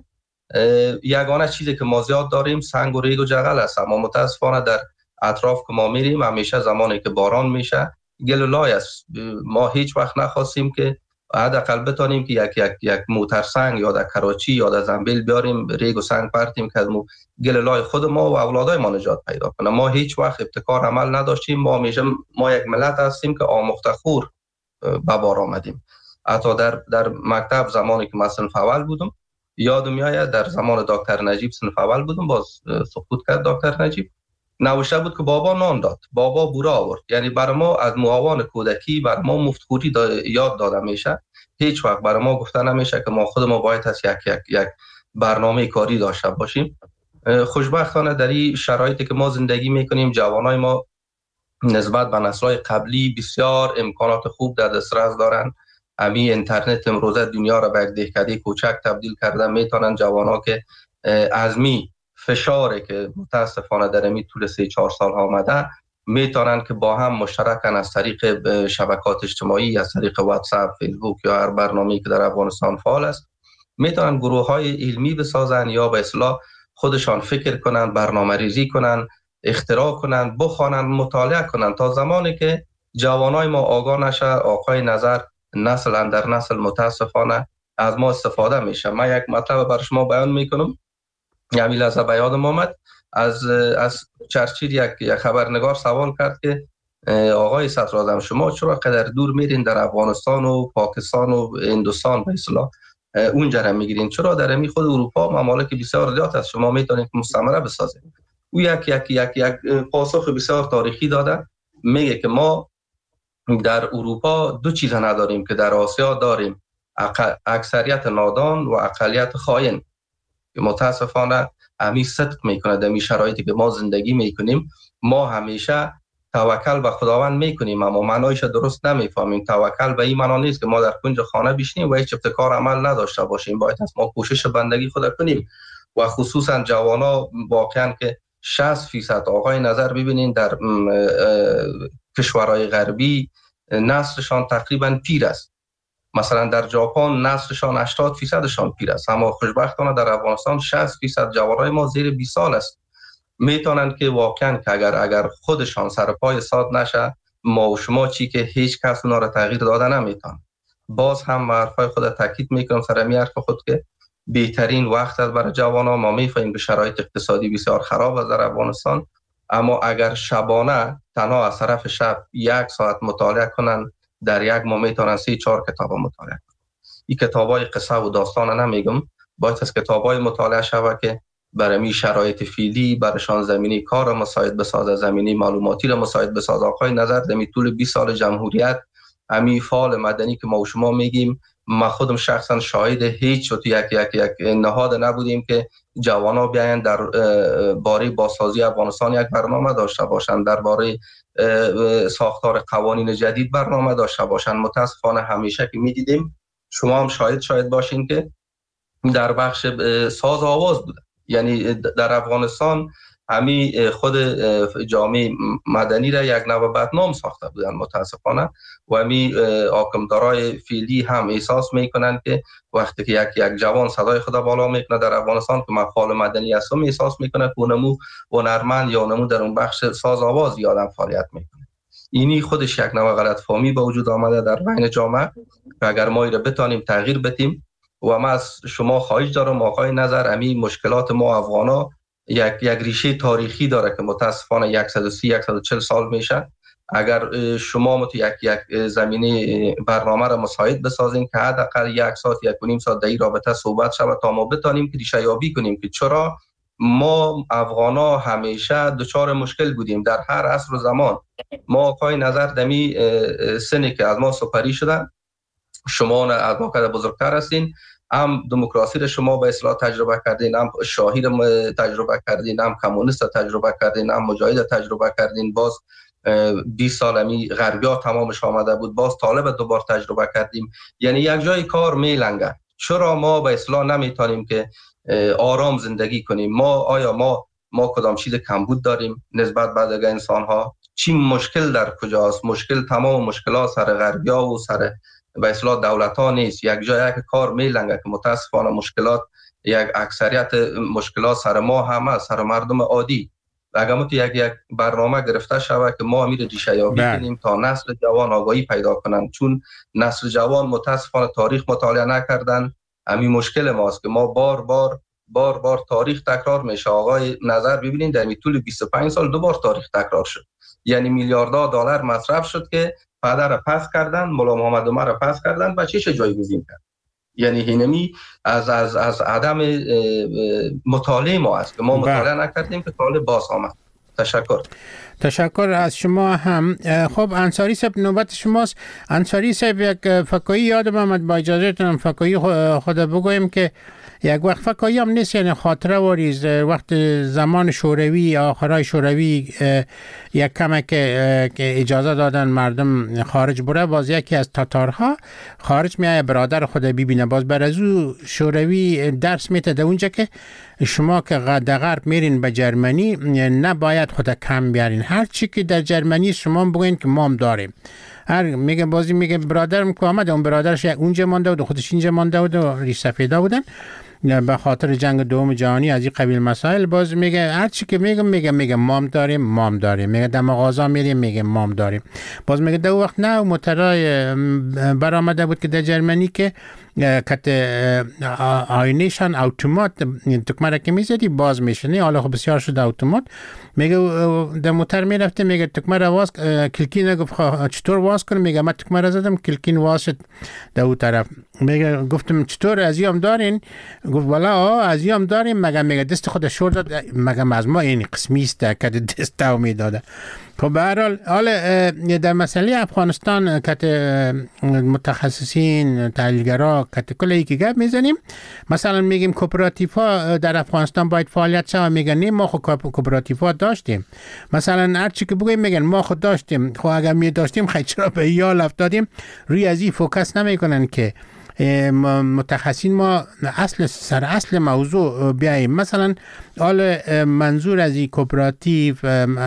یگانه چیزی که ما زیاد داریم سنگ و ریگ و جغل است. اما متاسفانه در اطراف که ما میریم همیشه زمانی که باران میشه گل و لای است. ما هیچ وقت نخواستیم که حداقل بتونیم که یک موتر سنگ یا در کراچی یا در زنبیل بیاریم ریگ و سنگ پرتیم که گل لای خود ما و اولادای ما نجات پیدا کنه. ما هیچ وقت ابتکار عمل نداشتیم. ما یک ملت هستیم که آموخته خور به بار آمدیم. حتی در مکتب زمانی که من صنف اول بودم، یادم میاد در زمان دکتر نجیب صنف اول بودم، باز سقوط کرد دکتر نجیب، نوشته بود که بابا نان داد، بابا بوره آورد. یعنی برای ما از معاون کودکی برای ما مفتخوری یاد داده میشه. هیچ وقت برای ما گفته نمیشه که ما خود ما باید از یک برنامه کاری داشته باشیم. خوشبختانه در این شرایطی که ما زندگی میکنیم جوانای ما نسبت به نسل‌های قبلی بسیار امکانات خوب در دسترس دارن. امی اینترنت امروزه دنیا را به یک دهکده کوچک تبدیل کرده. میتونن جوانا که از می فشاری که متاسفانه در امی طول 3-4 سال آمده، میتونن که با هم مشترکن از طریق شبکات اجتماعی، از طریق واتساپ، فیسبوک یا هر برنامه‌ای که در افغانستان فعال است، میتونن گروه‌های علمی بسازن یا به اصطلاح خودشان فکر کنن، برنامه‌ریزی کنن، اختراع کنند، بخوانند، مطالعه کنند تا زمانی که جوانای ما آگاه نشه. آقای نظر نسل اندر نسل متاسفانه از ما استفاده میشه. من یک مطلب بر شما بیان میکنم. همین لحظه به یادم آمد، از چرچیل یک خبرنگار سوال کرد که آقای صدراعظم شما چرا قدر دور میرین در افغانستان و پاکستان و هندوستان به اصطلاح اونجا را میگیرین، چرا در می خود اروپا ممالک بسیار زیاد است شما میتونید مستعمره بسازید؟ او یک پاسخ بسیار تاریخی داده، میگه که ما در اروپا دو چیز نداریم که در آسیا داریم، اکثریت نادان و اقلیت خائن. متاسفانه همی صدق میکنه در شرایطی که ما زندگی میکنیم. ما همیشه توکل به خداوند میکنیم اما معنایش درست نمیفهمیم. توکل به این معنا نیست که ما در کنج خانه بشینیم و هیچ ابتکار عمل نداشته باشیم. باید ما کوشش بندگی خود کنیم و خصوصا جوانا واقعا که 60% آقای نظر ببینین در کشورهای غربی نسلشان تقریبا پیر است. مثلا در ژاپن نسلشان 80%شان پیر است، اما خوشبختانه در افغانستان 60% جوانای ما زیر 20 سال است. میتونن که واقعا که اگر خودشان سر پای ساد نشه، ما و شما چی که هیچ کس اونا را تغییر داده نمیتون. باز هم حرفای خود تاکید میکنم سر می حرف خود که بهترین وقت است برای جوانان. ما میفهمیم که شرایط اقتصادی بسیار خراب است در افغانستان، اما اگر شبانه تنها از طرف شب 1 ساعت مطالعه کنن، در یک ماه میتونن 3-4 کتاب مطالعه کنن. این کتابای قصه و داستان نمیگم، باید از کتابای مطالعه شود که برای می شرایط فعلی برایشان زمینی کار مساعد بسازه، زمینی معلوماتی را مساعد بسازه. آقای نظر در طول 20 سال جمهوریت امی فعال مدنی که ما و شما میگیم، ما خودم شخصا شاهد هیچ تو یک نهاد نبودیم که جوانا بیاین در باره بازسازی افغانستان یک برنامه داشته باشند، در باره ساختار قوانین جدید برنامه داشته باشند. متاسفانه همیشه که میدیدیم، شما هم شاهد باشین که در بخش ساز آواز بوده. یعنی در افغانستان همی خود جامعه مدنی را یک نوع بدنام ساخته بودن متاسفانه، و همی حاکمدارای فعلی هم احساس میکنن که وقتی که یک جوان صدای خود بالا میکنه در افغانستان که من فعال مدنی هستم، احساس میکنه که اونمو هنرمند یا اونمو در اون بخش ساز آواز یادم فعالیت میکنه. اینی خودش یک نوع غلط فهمی به وجود آمده در بین جامعه که اگر ما را بتانیم تغییر بدیم. و من از شما خواهش دارم آقای نظر، همین مشکلات ما افغانا یک ریشه تاریخی داره که متاسفانه 130-140 سال میشه. اگر شما مت یک زمینه برنامه را مساعد بسازین که حداقل 1 ساعت 1.5 ساعت در این رابطه صحبت شود تا ما بتانیم که ریشه یابی کنیم که چرا ما افغانا همیشه دچار مشکل بودیم در هر عصر و زمان. ما آقای نظر دمی سنی که از ما سپری شدن، شما از ما که بزرگتر هستین، هم دموکراسی را شما به اصطلاح تجربه کردین، هم شاهی را تجربه کردین، هم کمونیست را تجربه کردین، هم مجاهد را تجربه کردین. باز 20 سال همی غربیا تمامش آمده بود، باز طالب دوبار تجربه کردیم. یعنی یک جای کار میلنگه. چرا ما به اصطلاح نمیتونیم که آرام زندگی کنیم؟ آیا ما کدام چیز کمبود داریم نسبت به دیگر انسان ها؟ چی مشکل در کجاست؟ مشکل تمام مشکلات سر غربیا و سر به اصطلاح دولت ها نیست. یک جای یک کار میلنگه که متاسفانه مشکلات، یک اکثریت مشکلات سر ما هم سر مردم عادی. اگر ما یک برنامه گرفته شود که ما امیر ریشه یابی کنیم تا نسل جوان آگاهی پیدا کنن، چون نسل جوان متاسفانه تاریخ مطالعه نکردن. همین مشکل ماست که ما بار تاریخ تکرار میشه. آقای نظر ببینید در طول 25 سال 2 بار تاریخ تکرار شد. یعنی میلیاردها دلار مصرف شد که پدر را پس کردن، مولا محمد عمر را پس کردن و چیش جایگزین کرد. یعنی اینمی از عدم مطالعه ما است که ما مطالعه نکردیم که طالب باز آمد. تشکر از شما هم. خب انصاری صاحب نوبت شماست. انصاری صاحب یک فکایی یادم آمد، با اجازهتون فکایی خود بگویم که یک وقت فکایی هم نیست، یعنی خاطره واریز وقت زمان شوروی، آخرای شوروی یک کمک که اجازه دادن مردم خارج بره، باز یکی از تاتارها خارج میایه برادر خود ببینه. باز بر از او شوروی درس میته در اونجا که شما که در غرب میرین به جرمنی نباید خود کم بیارین، هر چی که در جرمنی شما بگوین که ما هم داریم. میگه بازی میگه برادرم که آمد، اون برادرش اونجا مانده بود، خودش اینجا مانده بود و ریش سفیدا بودن به خاطر جنگ دوم جهانی از این قبیل مسائل. باز میگه هر چی که میگه مام داریم، میگه در مغازه میریم میگه مام داریم. باز میگه دو وقت نه مترای برآمده بود که در جرمنی که کت آینهشان اتومات تکمره که میزدی باز میشنی، حالا خب بسیار شده اتومات. میگه در موتر میرفته، میگه تکمره واز کلکین گفت چطور واز کنم، میگه من تکمره زدم کلکین واز شد در اون طرف. میگه گفتم چطور ازیام دارین؟ گفت والا ازیام داریم. میگه دست خود شور داد، میگه از ما این قسمی است که دست او میداده. خب به هر حال حالا در مسئله افغانستان که متخصصین تحلیلگرا که کل یکی گپ میزنیم، مثلا میگیم کوپراتیف‌ها در افغانستان باید فعالیت شود، میگن نه ما خود کوپراتیف‌ها داشتیم. مثلا هر چی که بگیم میگن ما خود داشتیم. خب اگر می داشتیم خیلی چرا به یال افتادیم؟ روی از این فوکس نمیکنن که متخصصین ما اصل موضوع بیاییم. مثلا حال منظور از این کوپراتیو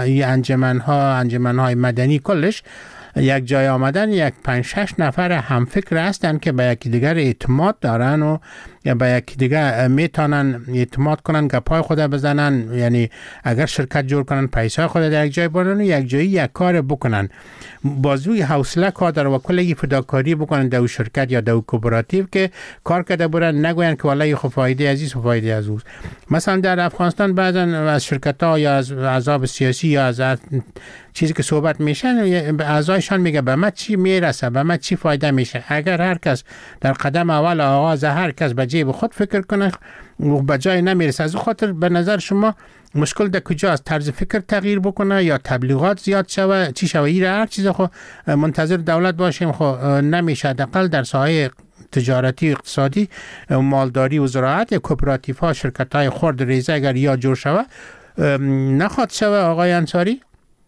انجمنهای مدنی کلش یک جای آمدن، یک 5-6 نفر هم فکر هستن که به یکی دیگر اعتماد دارن و به یکی دیگر میتونن اعتماد کنن که پای خود بزنن، یعنی اگر شرکت جور کنن پیسه خود در یک جای برن و یک جایی یک کار بکنن، بازوی حوصله کار داره و کلی فداکاری بکنن در شرکت یا در کوپراتیو که کار کرده برن، نگوین که والله خب فایده عزیز و فایده از اوست. مثلا در افغانستان بعضا از شرکت ها یا از احزاب سیاسی یا از چیزی که صحبت میشن به اعضایشان میگه به ما چی میرسه، به ما چی فایده میشه. اگر هر کس در قدم اول آغاز هر کس به جیب خود فکر کنه و به جای نمیرسه. از خاطر به نظر شما مشکل در کجاست؟ طرز فکر تغییر بکنه یا تبلیغات زیاد شوه؟ چی شوه؟ این هر چیز خو منتظر دولت باشیم خو نمیشه. حداقل در ساحه تجارتی اقتصادی مالداری و زراعت کوپراتیف ها شرکت های خرد ریزه اگر یا جور شوه نخواد شوه. آقای انصاری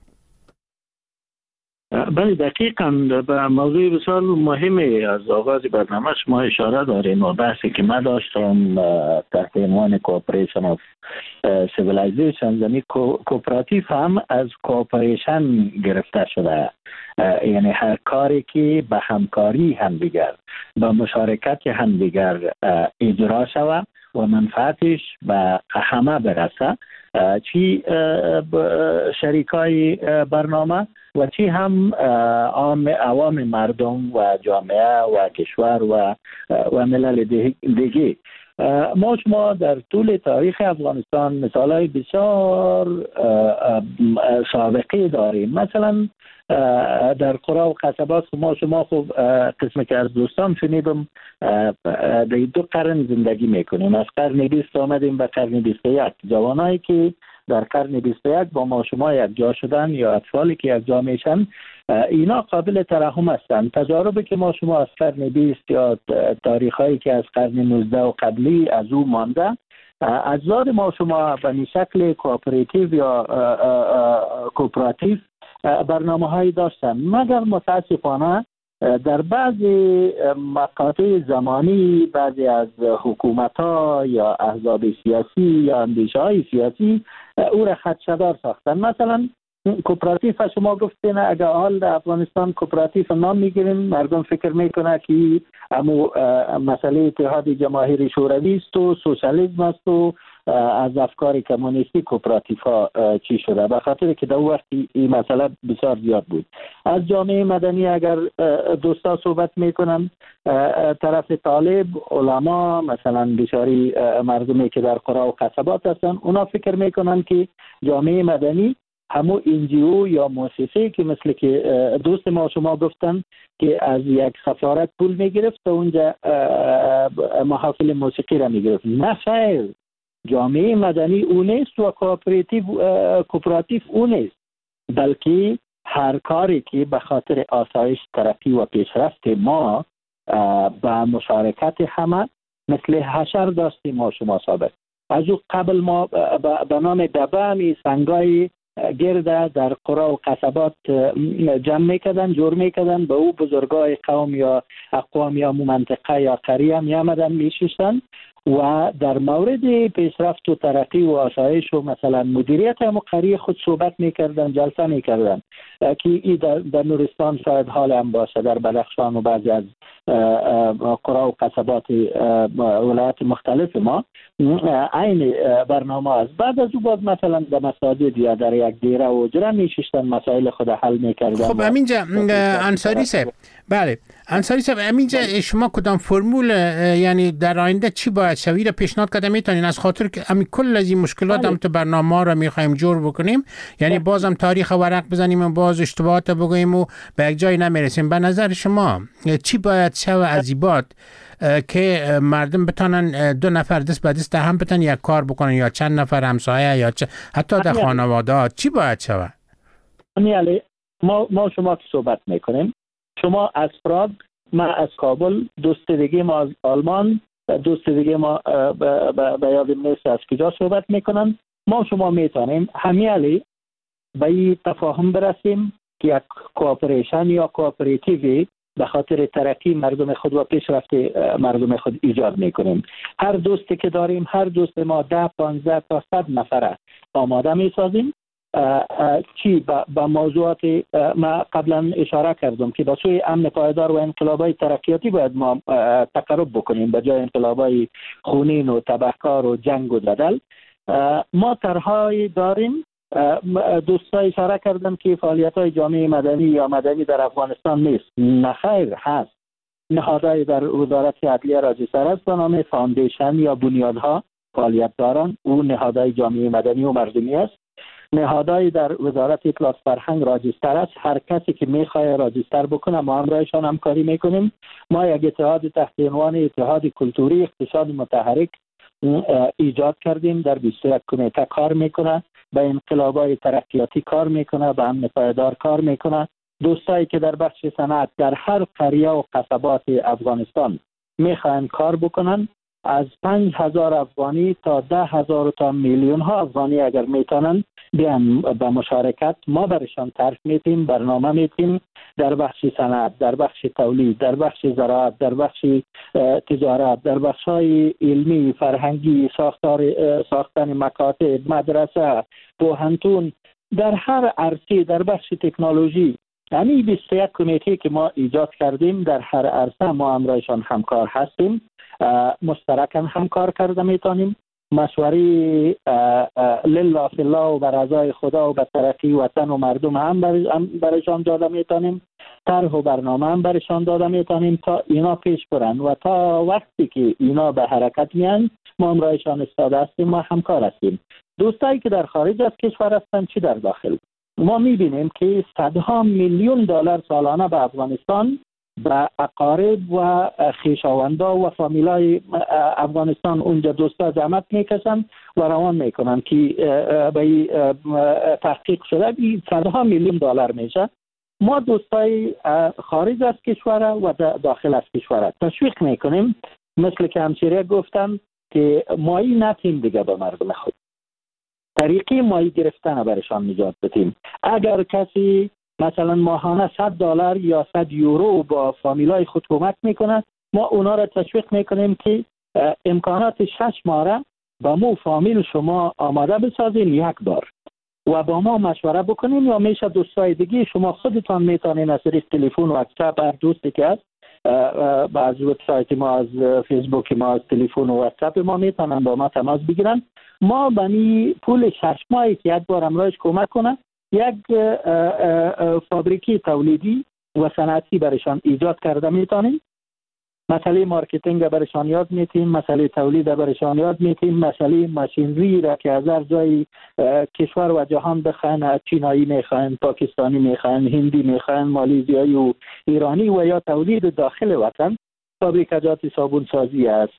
بله دقیقاً به موضوع بسیار مهمی از آغاز برنامه شما اشاره دارین و بحثی که من داشتم تحت عنوان کوپریشن آف سیویلایزیشن، یعنی کوپراتیو هم از کوپریشن گرفته شده، یعنی هر کاری که به همکاری همدیگر به مشارکت همدیگر اجرا شود و منفعتش به همه برسه، چی شریکای برنامه و چی هم عوام مردم و جامعه و کشور و ملل دیگه. ما شما در طول تاریخ افغانستان مثالای بسیار سابقه داریم. مثلا در قرى و قصبات شما خوب قسم که از دوستان شنیدم در 2 قرن زندگی میکنیم، از قرن 20 آمدیم به قرن 21. جوانایی که در قرن 21 با ما شما یک جا شدن یا اطفالی که یک جا میشن، اینا قابل ترحم هستند. تجاربی که ما شما از قرن 20 یا تاریخایی که از قرن 19 و قبلی از او مانده، اجداد ما شما به شکل کوپراتیو یا کوپراتیو برنامه هایی داشتن، مگر متاسفانه در بعضی مقاطع زمانی بعضی از حکومت ها یا احزاب سیاسی یا اندیشه های سیاسی او را خدشه‌دار ساختن. مثلا کوپراتیو شما گفتین اگر حال در افغانستان کوپراتیو نام میگیریم، مردم فکر میکنه که امو مسئله اتحاد جماهیر شوروی است و سوسیالیسم است و از افکار کمونیستی کوپراتیو ها چی شده، به خاطر که در وقت این مسئله بسیار زیاد بود. از جامعه مدنی اگر دوستا صحبت میکنن، طرف طالب، علما، مثلا بسیاری مردمی که در قرى و قصبات هستن، اونا فکر میکنن که جامعه مدنی همو NGO یا مؤسسه که مثل که دوست ما شما گفتن که از یک سفارت پول میگرفت و اونجا محافل موسیقی را میگرفت. نه خیر، جامعه مدنی اون نیست و کوپراتیو اون نیست، بلکه هر کاری که به خاطر آسایش، ترقی و پیشرفت ما به مشارکت همه، مثل حشر داشتیم ما شما سابق. از او قبل ما به نام دبه سنگای گرده در قرى و قصبات جمع میکردن، جور میکردن، به او بزرگای قوم یا اقوام یا منطقه یا قریه می آمدن میشستن و در مورد پیشرفت و ترقی و آسایش و مثلا مدیریت هم قریه خود صحبت میکردن، جلسه میکردن. که ای در نورستان شاید حال هم باشه، در بدخشان و بعضی از قرا و قصبات ولایات مختلف ما این برنامه است. بعد از او باز مثلا در مساجد یا در یک دیره و جرا میشستن مسائل خود حل میکردن. خب همینجا انصاری صاحب، بله انصاری صاحب، همینجا شما کدام فرمول یعنی در آینده چی باید شوی را پیشنهاد کردم میتونین از خاطر که همین کل از این مشکلات هم تو برنامه را میخوایم جور بکنیم، یعنی بازم تاریخ ورق بزنیم و باز اشتباهات بگوییم و به یک جای نمیرسیم. به نظر شما چی باید شوه از این که مردم بتونن دو نفر دست به دست هم بتونن یک کار بکنن یا چند نفر همسایه یا حتی در خانواده چی باید شوه؟ ما شما که صحبت میکنیم، شما از پراگ، ما از کابل، دوست دیگه ما از آلمان، دوست دیگه ما به یاد نیست از کجا صحبت میکنن. ما شما میتونیم همیالی به این تفاهم برسیم که یک کوآپریشن یا کوآپریتیوی به خاطر ترقی مردم خود و پیشرفت مردم خود ایجاد میکنیم. هر دوستی که داریم، هر دوست ما 10 15 تا 100 نفره آماده میسازیم. چی با موضوعات ما قبلا اشاره کردم که با سوی امن پایدار و انقلابای ترقیاتی باید ما تقرب بکنیم به جای انقلابای خونین و تبهکار و جنگ و جدل. ما طرح‌های داریم. دوستان اشاره کردم که فعالیت‌های جامعه مدنی یا مدنی در افغانستان نیست. نخیر هست. نهادهای در وزارت عدلیه راجستر است به نام فاندیشن یا بنیادها فعالیت دارند. او نهادهای جامعه مدنی و مردمی است. نهادهای در وزارت اطلاعات فرهنگ راجستر است. هر کسی که میخواد راجستر بکنه ما همراهشان همکاری میکنیم. ما یک اتحاد تحت عنوان اتحاد کلتوری اقتصاد متحرک ایجاد کردیم. در 21 کمیته کار میکنه، به انقلابای ترقیاتی کار میکنه، به امن پایدار کار میکنه. دوستایی که در بخش صنعت در هر قریه و قصبات افغانستان میخوان کار بکنن، از 5,000 افغانی تا 10,000 تا میلیون ها افغانی اگر میتونن بیان به مشارکت، ما برشان طرح میتیم، برنامه میتیم در بخش صنعت، در بخش تولید، در بخش زراعت، در بخش تجارت، در بخش های علمی فرهنگی، ساختن مکاتب، مدرسه، پوهنتون، در هر عرصه، در بخش تکنولوژی. یعنی 21 کمیته که ما ایجاد کردیم در هر عرصه ما همراهشان همکار هستیم، مشترکاً همکار کرده میتونیم. مشوری لله فی الله و بر رضای خدا و به ترقی وطن و مردم هم برشان داده میتونیم. طرح و برنامه هم برشان داده میتونیم تا اینا پیش برن و تا وقتی که اینا به حرکت میان ما همراهشان استاده هستیم، ما همکار هستیم. دوستایی که در خارج از کشور هستن چی در داخل، ما میبینیم که صدها میلیون دلار سالانه به افغانستان به اقارب و خویشاوندا و فامیلای افغانستان اونجا دوستا زحمت میکشن و روان میکنن که به تحقیق شده صدها میلیون دلار میشه. ما دوستای خارج از کشور و داخل از کشور تشویق میکنیم، مثل که همشیره گفتن که مایی نتیم دیگه به مردم خود، طریقی مایی گرفتن برشان نجات بدیم. اگر کسی مثلا ماهانه $100 یا 100 یورو با فامیلای خود کمک میکنه، ما اونا را تشویق میکنیم که امکانات 6 ماه را با مو فامیل شما آماده بسازین یک بار و با ما مشوره بکنین، یا میشه دوستای دیگه شما خودتان میتونین از طریق تلفن و واتساپ، هر دوستی که هست از وبسایت ما، از فیسبوک ما، از تلفن و واتساپ ما میتونن با ما تماس بگیرن. ما بنی پول 6 ماهی که یک بار امروز کمک کنه، یک فابریکی تولیدی و صنعتی برشان ایجاد کرده میتونیم. مسئله مارکتینگ برشان یاد میتیم، مسئله تولید برشان یاد میتیم، مسئله ماشینری را که از هر جای کشور و جهان بخواین، چینایی میخواین، پاکستانی میخواین، هندی میخواین، مالزیایی و ایرانی، و یا تولید داخل وطن، فابریکات صابون سازی است،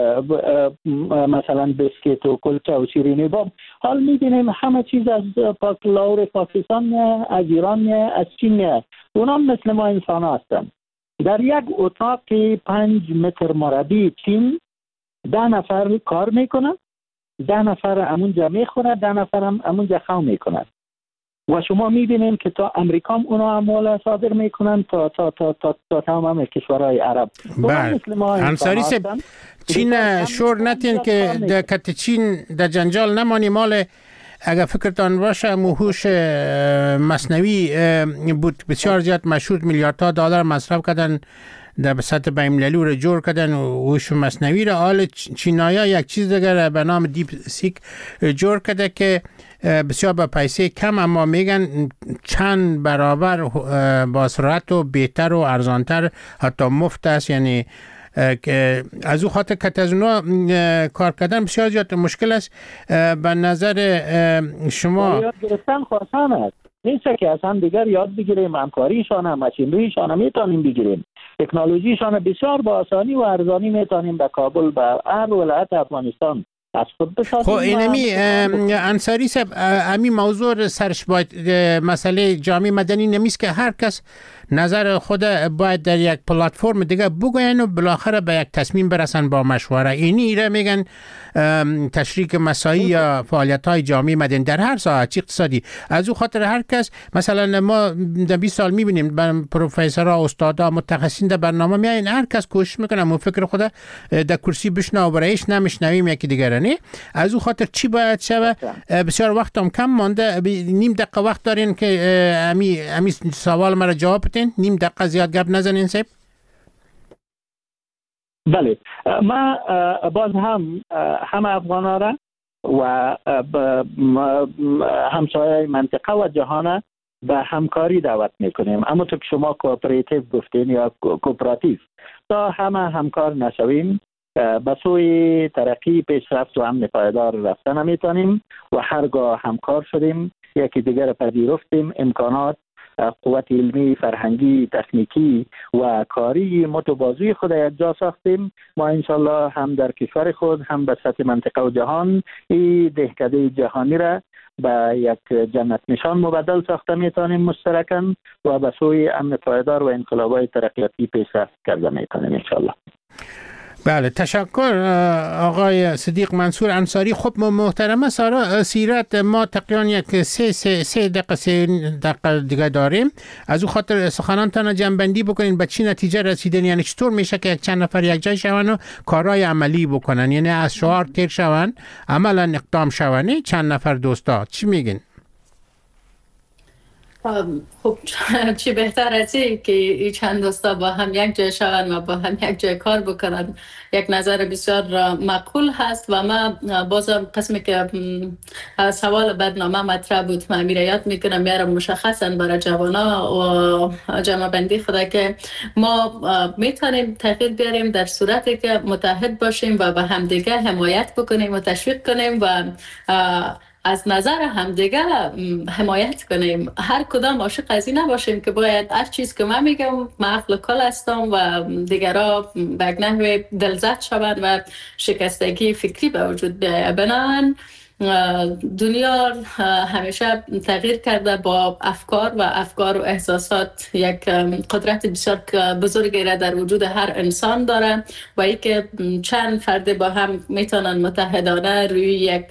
مثلا بسکیت و کلچه و شیرینی باب. حال میبینیم همه چیز از لاور پاکستان، از ایران، از چین، اونا مثل ما انسان هستن. در یک اتاق 5 متر مربع چین 10 نفر کار میکنن، 10 نفر امونجا میخورن، 10 نفر هم امونجا خو میکنن. و شما میبینیم که تا امریکا هم اونا اموال صادر میکنن تا تمام کشورهای عرب. بله. انصاری صاحب، چین شور نتین که کت چین در جنجال نمانی، مال اگر فکرتان باشه هوش مصنوعی بود بسیار زیاد مشهور، میلیاردها دلار مصرف کردن در سطح بین‌المللی رو جور کردن هوش مصنوعی را. حال چینایا یک چیز دیگر به نام دیپ سیک جور کرده که بسیار با پیسه کم، اما میگن چند برابر با سرعت و بهتر و ارزانتر، حتی مفت است. یعنی که از او خاطر که از اونا کار کردن بسیار زیاد مشکل است. به نظر شما یاد گرفتن آسان است، نیست که از هم دیگر یاد بگیریم، همکاریشان هم ماشین‌رویشان هم میتونیم بگیریم، تکنولوژیشان بسیار با آسانی و ارزانی میتونیم به کابل به هر ولایت افغانستان از خود بسازیم. خب اینمی انصاری صاحب، امی موضوع سرش باید مسئله جامعه مدنی نمیست که هر کس نظر خود باید در یک پلتفرم دیگه بگوین و بالاخره به یک تصمیم برسن با مشوره. ایره میگن تشریک مساعی یا فعالیت‌های جامعه مدنی در هر ساحه اقتصادی. از او خاطر هر کس، مثلا ما در 20 سال میبینیم پروفسورها، استادا، متخصصین در برنامه میاین، هر کس کوشش میکنه مو فکر خود در کرسی بشنو و رئیس نمیشنویم یکی دیگه نه. از او خاطر چی باید شوه؟ بسیار وقتم کم مانده، نیم دقیقه وقت دارین که امی سوال مرا جواب بدین. نیم دقیقه زیاد گپ نزنین صاحب. بله، ما باز هم افغانا را و همسایه منطقه و جهان به همکاری دعوت میکنیم. اما تو که شما کوآپراتیو گفتین یا کوپراتیو، تا همه همکار نشویم به سوی ترقی، پیشرفت و امن پایدار رفتن میتونیم و هرگاه همکار شدیم، یکی دیگر پذیرفتیم، امکانات، قوت علمی، فرهنگی، تکنیکی و کاری متوازی خود یک جا ساختیم، ما انشالله هم در کشور خود هم به سطح منطقه و جهان این دهکده جهانی را به یک جنت نشان مبدل ساخته میتونیم مشترکاً و به سوی امن پایدار و انقلاب‌های ترقیاتی پیشرفت کرده میتونیم انشالله. بله، تشکر آقای صدیق منصور انصاری. خب محترمه سارا، سیرت ما تقریبا یک سه دقیقه دیگه داریم. از او خاطر سخنانتان جنبندی بکنین، به چی نتیجه رسیدین؟ یعنی چطور میشه که یک چند نفر یک جای شون و کارهای عملی بکنن؟ یعنی از شعار تیر شون، عملا اقدام شون. چند نفر دوستا چی میگین؟ خب چی بهتر از این که این چند دوستا با هم یک جای شوند و با هم یک جای کار بکنن. یک نظر بسیار معقول هست و ما بازم قسمی که سوال برنامه مطرح بود من میره یاد میکنم، میارم مشخصا برای جوانا و جمع بندی خدا که ما میتونیم تغییر بیاریم در صورتی که متحد باشیم و به همدیگه حمایت بکنیم و تشویق کنیم و از نظر همدیگه حمایت کنیم. هر کدام عاشق از این نباشیم که باید هر چیز که من میگم من عقل کل هستم و دیگرها به یک نحو دلزد شوند و شکستگی فکری به وجود بیاید. بنابراین دنیا همیشه تغییر کرده با افکار و احساسات. یک قدرت بسیار بزرگی را در وجود هر انسان داره و ای که چند فرد با هم میتونن متحدانه روی یک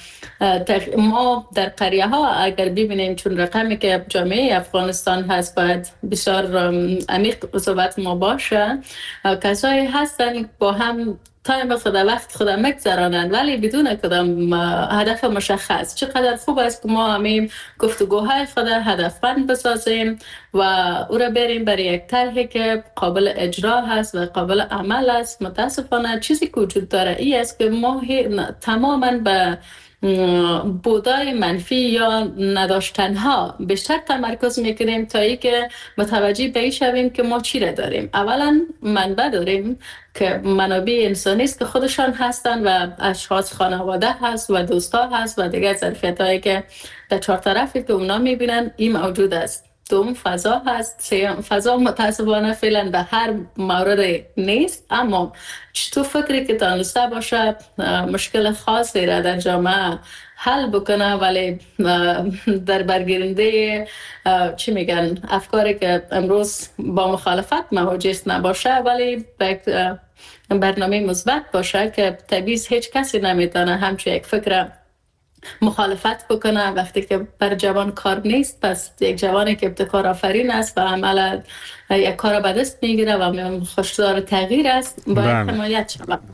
ما در قریه ها اگر ببینیم، چون رقمی که جامعه افغانستان هست باید بسیار عمیق صحبت ما باشه، کسایی هستن با هم تایم خود وقت خود مگذرانند ولی بدون کدام هدف مشخص. چقدر خوب است که ما همین گفتگوهای خود هدفمند بسازیم و او را بریم برای یک طرحی که قابل اجرا هست و قابل عمل است. متاسفانه چیزی که وجود داره ای است که ما تماما به بودای منفی یا نداشتنها بیشتر تمرکز میکنیم تا ای که متوجه به این شویم که ما چی را داریم. اولا منبع داریم که منابع انسانی است که خودشان هستند و اشخاص، خانواده هست و دوستا هست و دیگر ظرفیت هایی که در چهار طرفی که اونا میبینن این موجود است. دوم فضا هست. فضا متاسفانه فعلا به هر مورد نیست، اما چطور فکری که تانسته باشه مشکل خاصی را در جامعه حل بکنه ولی در برگیرنده چی میگن افکاری که امروز با مخالفت مواجه نباشه ولی برنامه مثبت باشه که طبیعی هیچ کسی نمیتونه همچون یک فکر مخالفت بکنه. وقتی که بر جوان کار نیست، پس یک جوانی که ابتکار آفرین است و عملا یک کار به دست میگیره و خوشدار تغییر است باید حمایت شود.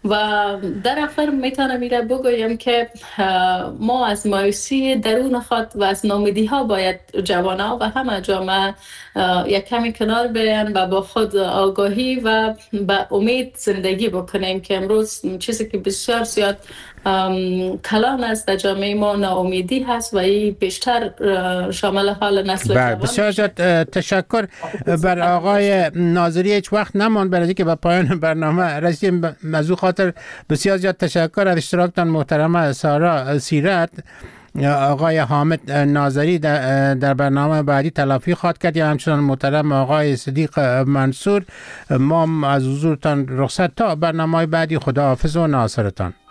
و در آخر میتونم میره بگویم که ما از مایوسی درون خود و از ناامیدی ها باید جوانان و همه جامعه یک کمی کنار بیان و با خود آگاهی و با امید زندگی بکنیم که امروز چیزی که بسیار زیاد کلان است در جامعه ما ناامیدی هست و این بیشتر شامل حال نسل جوان. بسیار تشکر بر آقای ناظری. هیچ وقت نماند برای که به پایان برنامه رسیدیم. از او خاطر بسیار زیاد تشکر از اشتراکتان محترمه سارا سیرت. آقای حامد ناظری در برنامه بعدی تلافی خواهد کرد، یا همچنان محترم آقای صدیق منصور. ما از حضورتان رخصت تا برنامه بعدی. خداحافظ و ناصرتان.